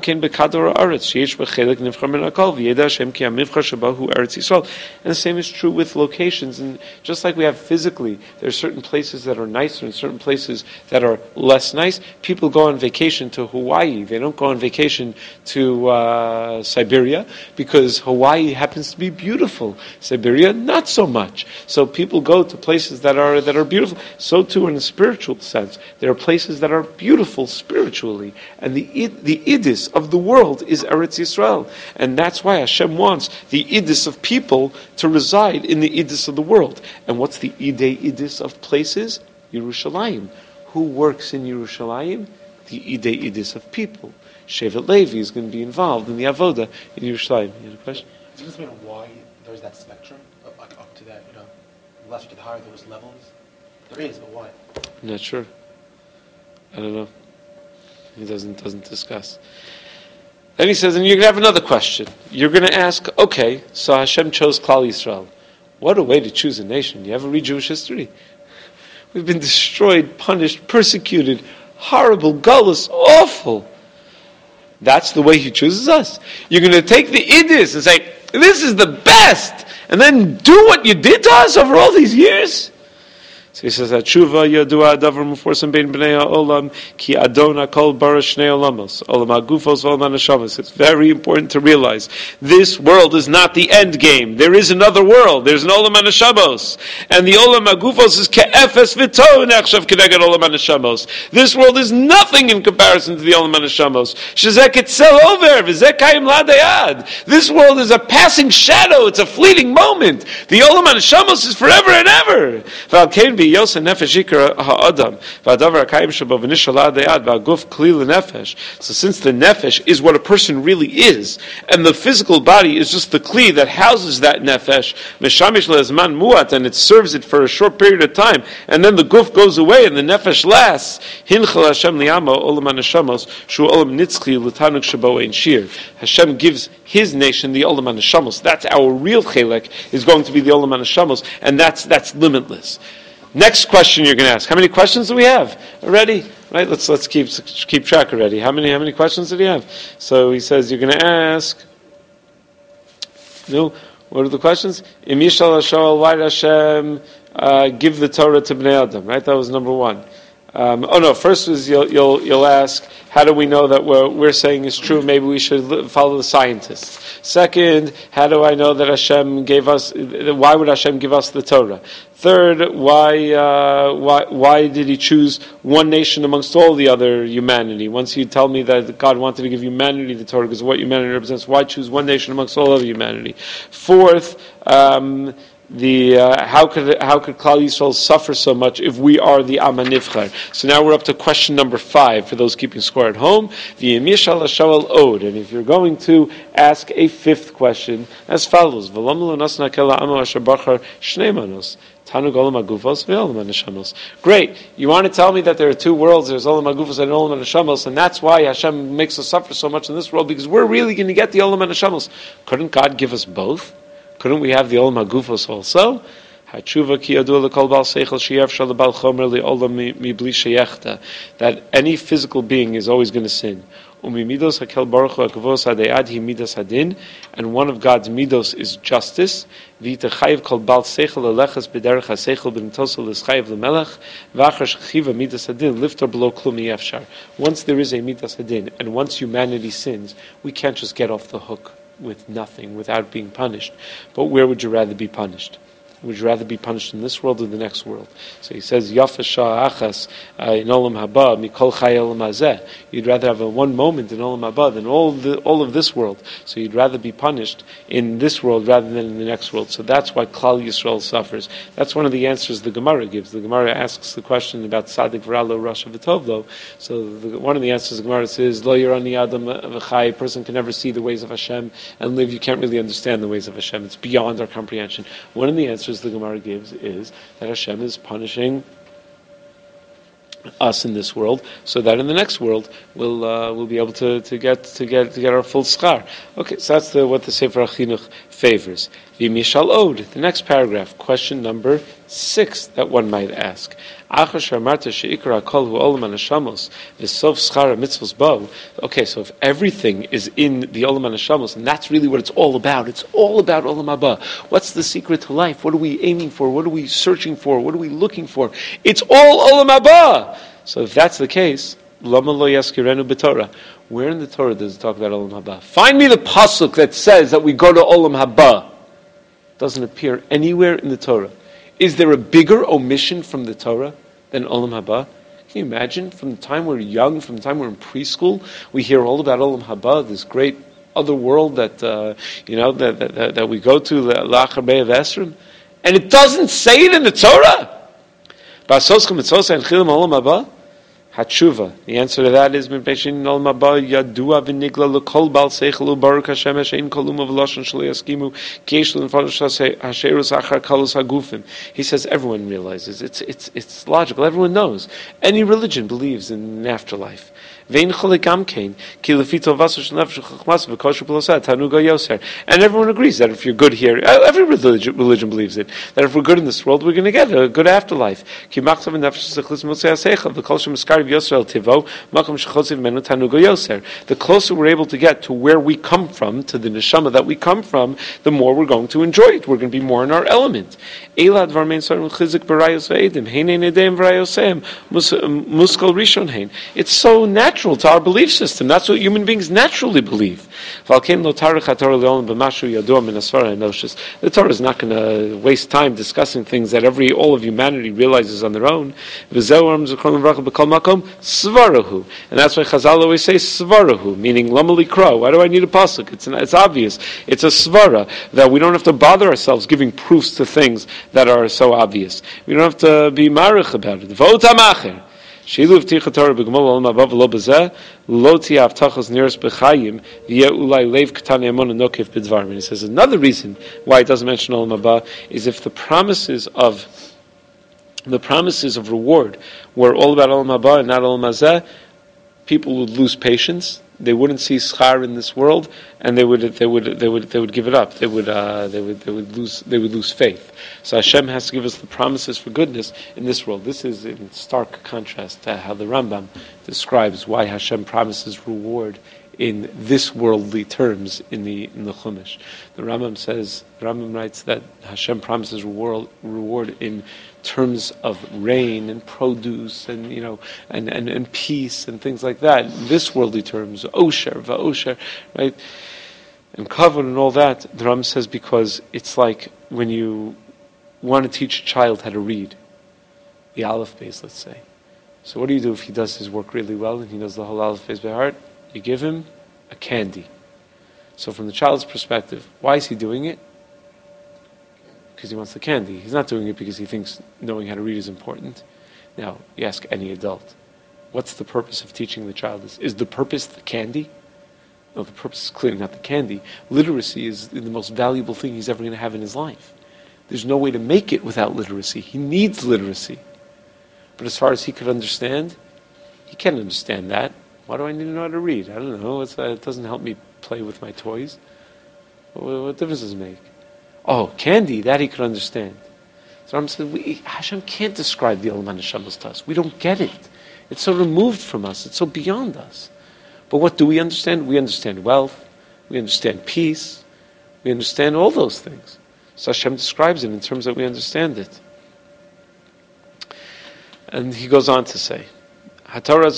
same is true with locations. And just like we have physically, there are certain places that are nicer and certain places that are less nice. People go on vacation to Hawaii. They don't go on vacation to Siberia because Hawaii happens to be beautiful. Siberia, not so much. So people go to places that are beautiful. So too in a spiritual sense. There are places that are beautiful spiritually. And the idis of the world is Eretz Yisrael. And that's why Hashem wants the idis of people to reside in the idis of the world. And what's the idei idis of places? Yerushalayim. Who works in Yerushalayim? The idei idis of people. Shevet Levi is going to be involved in the avoda in Yerushalayim. You have a question? Does this mean why there's that spectrum up to that, the less you get higher those levels? There is, but why? I'm not sure. I don't know. He doesn't discuss. Then he says, and you're going to have another question. You're going to ask, okay, so Hashem chose Klal Yisrael. What a way to choose a nation. You ever read Jewish history? We've been destroyed, punished, persecuted, horrible, gullus, awful. That's the way He chooses us. You're going to take the idis and say, this is the best, and then do what you did to us over all these years? So he says, "Hatshuva yadua davar muforsan bein bnei ha'olam ki Adon kol bara shnei olamos olam hagufos v'olam haneshamos." It's very important to realize this world is not the end game. There is another world. There's an olam haneshamos, and the olam hagufos is ke'efes v'to nechshav keneged olam haneshamos. This world is nothing in comparison to the olam haneshamos. Shezek etzel over v'zek kayim ladayad. This world is a passing shadow. It's a fleeting moment. The olam haneshamos is forever and ever. V'alkein b'yosa nefesh yikra ha'adam v'adavar hakayim shabo v'nishal ladayad v'aguf klil nefesh. So since the nefesh is what a person really is, and the physical body is just the kli that houses that nefesh, meshamish le'ezman muat, and it serves it for a short period of time, and then the guf goes away and the nefesh lasts. Hinchal Hashem liyama olam haneshamos shu olam nitzchi l'tanuk shabo ein shir. Hashem gives His nation the olam haneshamos. That's our real chelek, is going to be the olam haneshamos, and that's limitless. Next question you're going to ask. How many questions do we have already? Right? Let's keep track already. How many questions did he have? So he says you're going to ask. No. What are the questions? Im yishal hashol, why did Hashem give the Torah to Bnei Adam? Right? That was number one. First is you'll ask, how do we know that what we're saying is true? Maybe we should follow the scientists. Second, how do I know that Hashem gave us? Why would Hashem give us the Torah? Third, why did He choose one nation amongst all the other humanity? Once you tell me that God wanted to give humanity the Torah because of what humanity represents, why choose one nation amongst all other humanity? Fourth, how could Klal Yisrael suffer so much if we are the Am HaNivchar? So now we're up to question number 5 for those keeping score at home. V'yim yishal hashol od, and if you're going to ask a 5th question, as follows: V'lam lo nasna kela amo asher bachar shnei manos. Tanug olam hagufos ve'olam haneshamos. Great. You want to tell me that there are 2 worlds, there's olam hagufos and olam haneshamos, and that's why Hashem makes us suffer so much in this world, because we're really going to get the olam haneshamos. Couldn't God give us both? Couldn't we have the olam hagufos also? Hatshuva ki yadu lekol bal seichel she'yavshal lebal chomer le'olam mibli sheyechta. That any physical being is always going to sin. Umimidos hakel baruch hu hakavos hadayad hi midas hadin, and one of God's midos is justice. V'itachayiv kol bal seichel lelechas b'derech haseichel b'nitosel l'schayiv l'melech v'achar shechiva midas hadin lifter below klum yefshar. Once there is a midas hadin, and once humanity sins, we can't just get off the hook with nothing, without being punished. But where would you rather be punished? Would you rather be punished in this world or the next world? So he says, Yafa shah achas in olam haba mikol chay olam hazeh. You'd rather have one moment in olam haba than all of this world. So you'd rather be punished in this world rather than in the next world. So that's why Klal Yisrael suffers. That's one of the answers the Gemara gives. The Gemara asks the question about Tzadik v'Ralo Rasha v'Tovlo. So one of the answers the Gemara says, Lo yirani adam v'chai. A person can never see the ways of Hashem and live. You can't really understand the ways of Hashem. It's beyond our comprehension. One of the answers the Gemara gives is that Hashem is punishing us in this world, so that in the next world we'll be able to get our full schar. Okay, so that's what the Sefer HaChinuch favors. V'mishal od, the next paragraph, question number 6 that one might ask. Okay, so if everything is in the Olam HaNeshamos, and that's really what it's all about. It's all about Olam Haba. What's the secret to life? What are we aiming for? What are we searching for? What are we looking for? It's all Olam Haba. So if that's the case, Lama lo yaskirenu b'Torah. Where in the Torah does it talk about Olam Haba? Find me the pasuk that says that we go to Olam Haba. It doesn't appear anywhere in the Torah. Is there a bigger omission from the Torah than Olam Haba? Can you imagine? From the time we're young, from the time we're in preschool, we hear all about Olam Haba, this great other world that that we go to, La'achar Be'ev Esrim, and it doesn't say it in the Torah. Ba'asoschem mitzvos and chilim Olam Haba. Hatshuva. The answer to that is Mipnei Olam Haba Yadua v'nigla l'kol bal seichel u'baruch Hashem Hashem koluma v'lashon shelo yaskimu k'yesh l'nefarish hasherus achar kalus hagufim. He says everyone realizes it's logical. Everyone knows. Any religion believes in an afterlife. Vein cholik gamkein ki lefito vaso shnefesh chachmas v'kosher b'losad tanuga yoser. And everyone agrees that if you're good here, every religion believes it, that if we're good in this world, we're going to get a good afterlife. Ki machzav nefesh zechlis motzei hasecha v'kosher miskariv yoser el tivo makom shechotziv menu tanuga yoser. The closer we're able to get to where we come from, to the neshama that we come from, the more we're going to enjoy it. We're going to be more in our element. Elad varmein sarim chizik barayos ve'edim heinen edem v'rayosem muskal rishon hein. It's so natural to our belief system. That's what human beings naturally believe. The Torah is not going to waste time discussing things that all of humanity realizes on their own. And that's why Chazal always say svarahu, meaning lamali kro. Why do I need a pasuk? It's obvious. It's a svara that we don't have to bother ourselves giving proofs to things that are so obvious. We don't have to be marich about it. Shilu v'ticha Torah b'gmol olam haba v'lo b'zeh lo tia avtachos nearest b'chayim v'yeh ulai leiv k'tani amon anokif b'dvarim. And he says another reason why it doesn't mention olam haba is if the promises of reward were all about olam haba and not olam hazeh, people would lose patience. They wouldn't see schar in this world, and they would give it up. They would lose faith. So Hashem has to give us the promises for goodness in this world. This is in stark contrast to how the Rambam describes why Hashem promises reward in this worldly terms in the Chumash. The Rambam writes that Hashem promises reward in terms of rain and produce and and peace and things like that. In this worldly terms, osher, va'osher, right? And kavod and all that, the Rambam says, because it's like when you want to teach a child how to read the Aleph Beis, let's say. So what do you do if he does his work really well and he knows the whole Aleph Beis by heart? You give him a candy. So from the child's perspective, why is he doing it? Because he wants the candy. He's not doing it because he thinks knowing how to read is important. Now, you ask any adult, what's the purpose of teaching the child this? Is the purpose the candy? No, the purpose is clearly not the candy. Literacy is the most valuable thing he's ever going to have in his life. There's no way to make it without literacy. He needs literacy. But as far as he could understand, he can't understand that. Why do I need to know how to read? I don't know. It doesn't help me play with my toys. What difference does it make? Oh, candy, that he could understand. So I'm saying, Hashem can't describe the Olam HaNeshamos to us. We don't get it. It's so removed from us. It's so beyond us. But what do we understand? We understand wealth. We understand peace. We understand all those things. So Hashem describes it in terms that we understand it. And he goes on to say, this Torah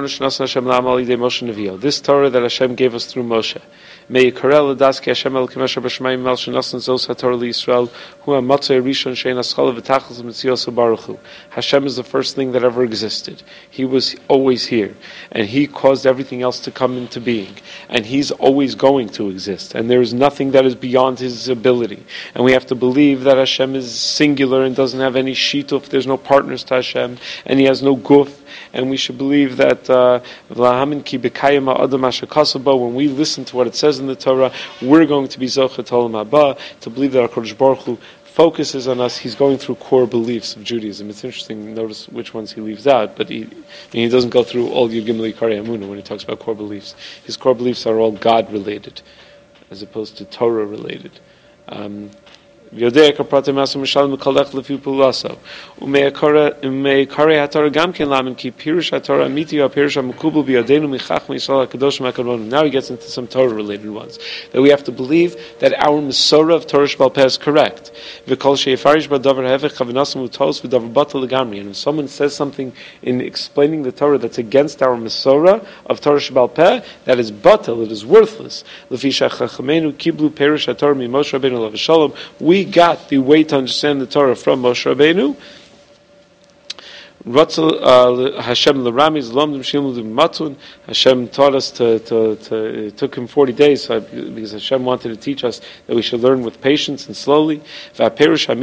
that Hashem gave us through Moshe. Hashem is the first thing that ever existed. He was always here, and He caused everything else to come into being, and He's always going to exist, and there is nothing that is beyond His ability. And we have to believe that Hashem is singular and doesn't have any shituf. There's no partners to Hashem, and He has no guf. And we should believe that when we listen to what it says in the Torah, we're going to be Zocheh Olam Haba, to believe that our Kodesh Baruch Hu focuses on us. He's going through core beliefs of Judaism. It's interesting to notice which ones he leaves out, but he doesn't go through all Yud Gimel Ikari Amunah when he talks about core beliefs. His core beliefs are all God-related, as opposed to Torah-related. ויודע כפרטי מעשו משל מקלך לפי פעולתו ומעיקרי התורה גם כן למה כי פירוש התורה האמיתי הוא הפירוש המקובל בידינו מחכמי ישראל הקדוש מהקדמונים. Now he gets into some Torah related ones that we have to believe that our Mesorah of Torah Sheba'al Peh is correct. וכל שיפרש בדבר ההפך כוונתו מוטוס ודבר בטל לגמרי. And if someone says something in explaining the Torah that's against our Mesorah of Torah Sheba'al Peh, that is batel, it is worthless. לפי שחכמינו קיבלו פירוש התורה ממשה רבנו עליו השלום. We got the way to understand the Torah from Moshe Rabbeinu. Hashem l'ramiz lomdim shilmudim matun. Hashem taught us it took him 40 days because Hashem wanted to teach us that we should learn with patience and slowly. What is this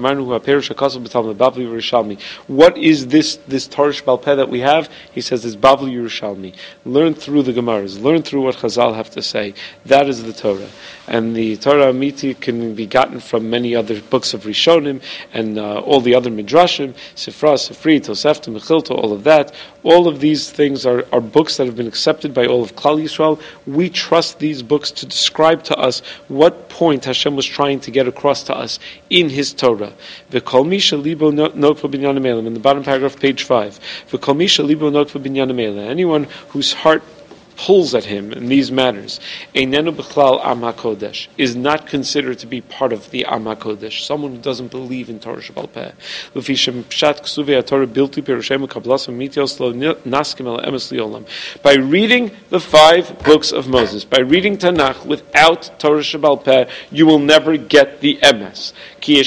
Torah Sheba'al Peh that we have? He says it's Bavli Yerushalmi. Learn through the Gemaras. Learn through what Chazal have to say. That is the Torah. And the Torah Amiti can be gotten from many other books of Rishonim and all the other Midrashim, Sifra, Sifrit, Tosefta, Mechilta, all of that. All of these things are books that have been accepted by all of Klal Yisrael. We trust these books to describe to us what point Hashem was trying to get across to us in His Torah. V'kol mi shelibo notva binyan ha'melem, in the bottom paragraph, page 5. V'kol mi shelibo notva binyan ha'melem, anyone whose heart pulls at him in these matters, Einenu b'chlal Am HaKodesh, is not considered to be part of the Am HaKodesh, someone who doesn't believe in Torah Shebal Peh. L'fi shem pshat ksuvei HaTorah bilti perushem u'kablas v'mitios lo naskim el emes liolam. By reading the 5 books of Moses, by reading Tanakh without Torah Shebal Peh, you will never get the emes. In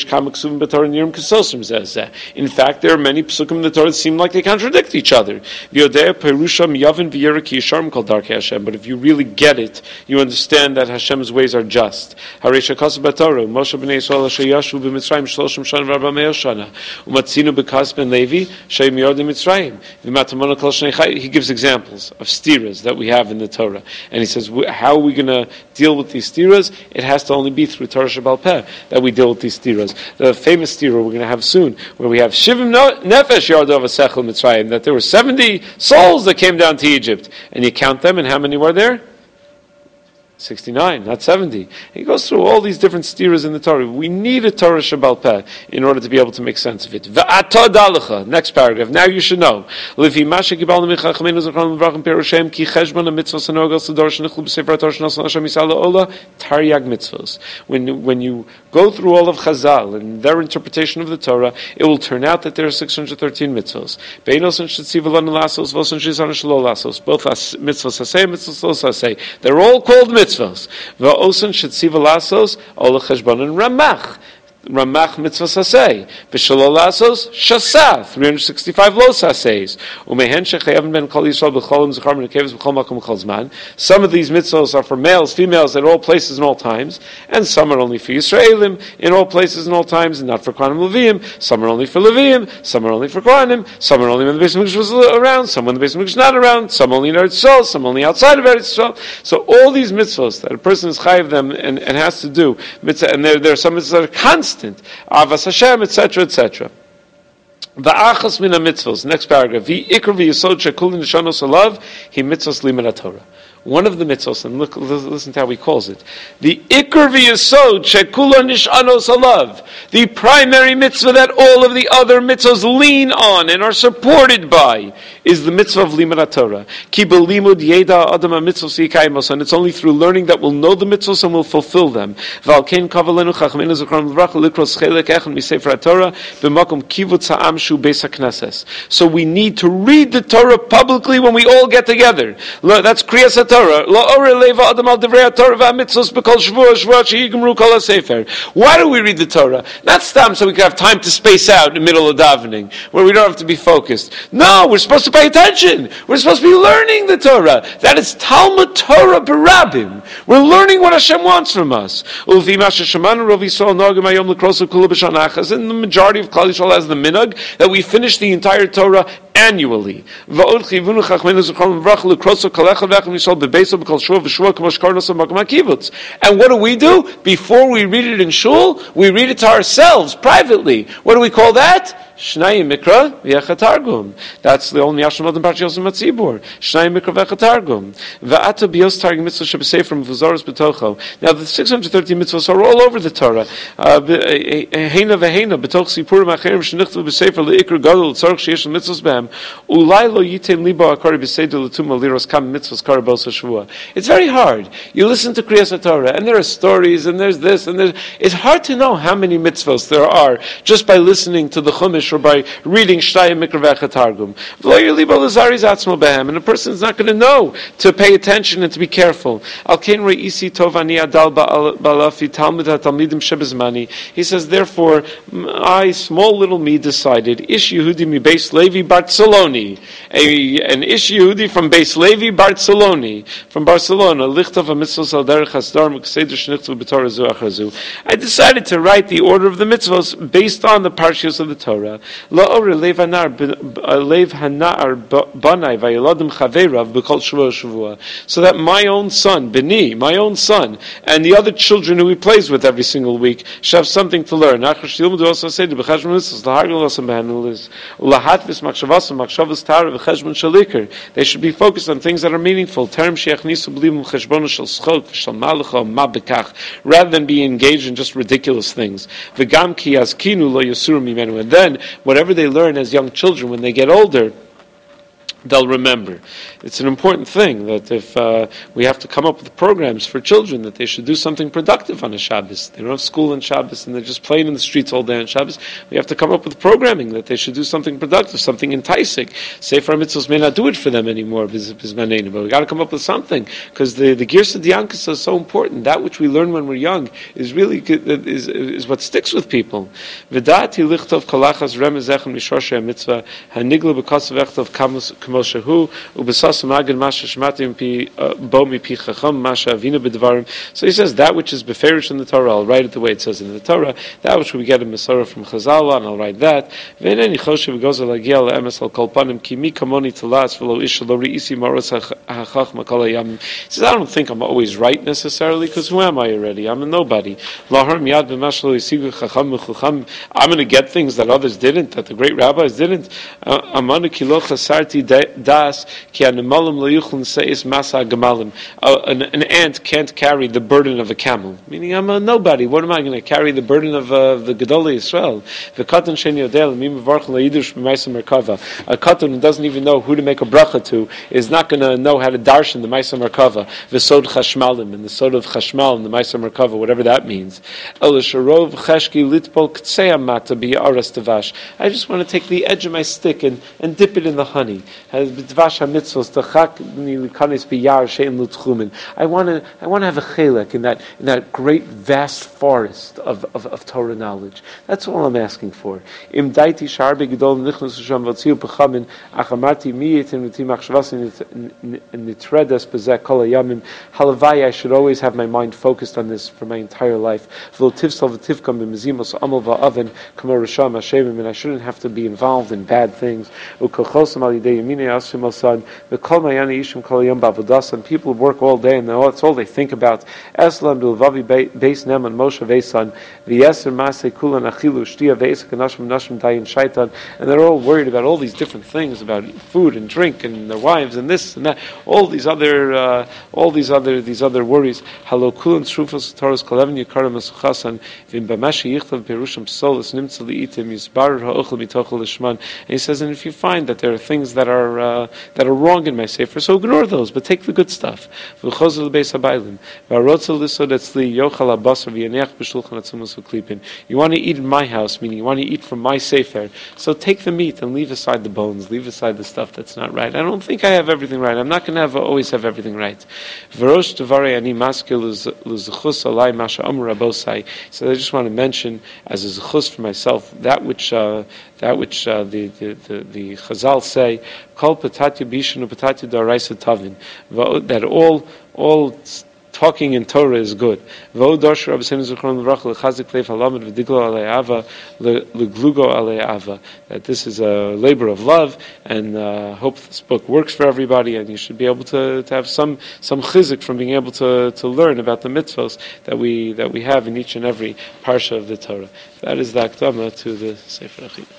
fact, there are many psukim in the Torah that seem like they contradict each other. But if you really get it, you understand that Hashem's ways are just. He gives examples of stiras that we have in the Torah. And he says, how are we going to deal with these stiras? It has to only be through Torah Shebal Peh that we deal with these stiras. The famous stira we're going to have soon, where we have Shivim Nefesh Yardov Asechel Mitzrayim, that there were 70 souls that came down to Egypt. And you count them, and how many were there? 69, not 70. He goes through all these different stiras in the Torah. We need a Torah Shebal Peh in order to be able to make sense of it. V'ata dalecha, next paragraph. Now you should know. Lefi masha gibalna michachmeinu zechron levrachim perushem ki cheshbon mitzvos anogas l'dor shenichlu b'sefer Torah shenosan Hashem yisal la'ola taryag mitzvos. When you go through all of Chazal and their interpretation of the Torah, it will turn out that there are 613 mitzvos. Beinos and shetziv alon lasos, vos and shizan shelo lasos. Both mitzvos hasei, mitzvos los hasei. They're all called mitzvos. Va'osan shetziv lasos, ola cheshbon and ramach. Ramach mitzvahs hasei. V'shalol lasos, shasa, 365 los haseis. Umehen shechayav ben kol Yisrael b'cholim zechar v'nekeves b'chol makom b'chol zman. Some of these mitzvahs are for males, females at all places and all times, and some are only for Yisraelim in all places and all times, and not for Kohanim Leviim. Some are only for Leviim, some are only for Kohanim, some are only when the Beis Hamikdash was around, some when the Beis Hamikdash not around, some only in Eretz Yisrael, some only outside of Eretz Yisrael. So all these mitzvahs that a person is chayav them and has to do, and there are some mitzvahs that are constant, Avas Hashem, etc., etc. Va'achas min ha-mitzvos. Next paragraph. V'ikr v'yisod shekul nishanos alav hi mitzvos limud Torah. One of the mitzvos, and listen to how he calls it. The ikr v'yisod shekul nishanos alav. The primary mitzvah that all of the other mitzvos lean on and are supported by is the mitzvah of limud Torah. Ki b'limud yeda adam ha-mitzvos yikayimos. And it's only through learning that we'll know the mitzvos and we'll fulfill them. V'alkein kavalenu chachmenu zechron l'vrach likros chelek echan misefer ha-Torah b'makom kivutz ha'am shu beis ha-knesses. So we need to read the Torah publicly when we all get together. That's Kriyas HaTorah. Why do we read the Torah? Not stam so we can have time to space out in the middle of davening, where we don't have to be focused. No, we're supposed to pay attention. We're supposed to be learning the Torah. That is Talmud Torah Barabim. We're learning what Hashem wants from us. And the majority of Klal Yisrael has the minhag that we finish the entire Torah annually. And what do we do? Before we read it in shul, we read it to ourselves, privately. What do we call that? Shnai Mikra v'Echatargum. That's the only Yashim Adam Parshas Matzibur. Shnai Mikra v'Echatargum. V'ata biyos targum mitzvah shebesefrim v'zoros b'tocho. Now the 613 mitzvahs are all over the Torah. Heina v'heina b'toch sipurim acherim shenichtu b'sefer le'ikr gadol tzarich sheyesh mitzvahs behem. Ulai lo yitem libo akari b'seidu l'tuma liros kam mitzvahs karabos hashvua. It's very hard. You listen to Kriyas HaTorah, and there are stories, and there's this, and there's. It's hard to know how many mitzvahs there are just by listening to the Chumash or by reading Shtayim Mikra v'Echatargum. And a person is not going to know to pay attention and to be careful. He says, therefore, I, small little me, decided, Ish Yehudi mi Beis Levi Barceloni, an Ish Yehudi from Beis Levi Barceloni, from Barcelona, Lichtav ha-mitzvos al derech hasdar m'kseder shenichtu b'torah zu achar zu. I decided to write the order of the mitzvos based on the parshas of the Torah. Shavua. La'or lev hanar banai vayeladim chaverav b'kol Shavua. So that my own son, Beni, my own son, and the other children who he plays with every single week should have something to learn. Also said they should be focused on things that are meaningful, rather than be engaged in just ridiculous things. And then, whatever they learn as young children, when they get older, they'll remember. It's an important thing that if we have to come up with programs for children that they should do something productive on a Shabbos. They don't have school on Shabbos and they're just playing in the streets all day on Shabbos. We have to come up with programming that they should do something productive, something enticing. Sefer mitzvos may not do it for them anymore, but we got to come up with something, because the Girsa D'Yankas is so important. That which we learn when we're young is really is what sticks with people. V'dati lichtov kolachas remezechem mishorshei mitzvah hanigla b'kasav echtov kamus. So he says that which is beferish in the Torah, I'll write it the way it says in the Torah. That which we get in Masorah from Chazal, and I'll write that. He says, I don't think I'm always right necessarily, because who am I already? I'm a nobody. I'm going to get things that others didn't, that the great rabbis didn't. Das an ant can't carry the burden of a camel. Meaning, I'm a nobody. What am I going to carry the burden of the Gedolei Yisrael? A katan who doesn't even know who to make a bracha to is not going to know how to darshan the Maisa Merkava, the Sod Chashmalim, and the Sod of Chashmal, and the Maisa Merkava, whatever that means. I just want to take the edge of my stick and dip it in the honey. I want to have a chelek in that great vast forest of Torah knowledge. That's all I'm asking for. Halavai, I should always have my mind focused on this for my entire life. And I shouldn't have to be involved in bad things. And people work all day and that's all they think about. And they're all worried about all these different things, about food and drink and their wives and this and that, all these other worries. And he says, and if you find that there are things that are wrong in my sefer, so ignore those, but take the good stuff. You want to eat in my house, meaning you want to eat from my sefer, so take the meat and leave aside the bones, leave aside the stuff that's not right. I don't think I have everything right. I'm not going to always have everything right. So I just want to mention as a zechus for myself that which the Chazal say, Kol patati bishnu patati daraisa tavin, that all talking in Torah is good. That this is a labor of love, and hope this book works for everybody, and you should be able to have some chizik from being able to learn about the mitzvos that we have in each and every parsha of the Torah. That is the akdama to the Sefer Achim.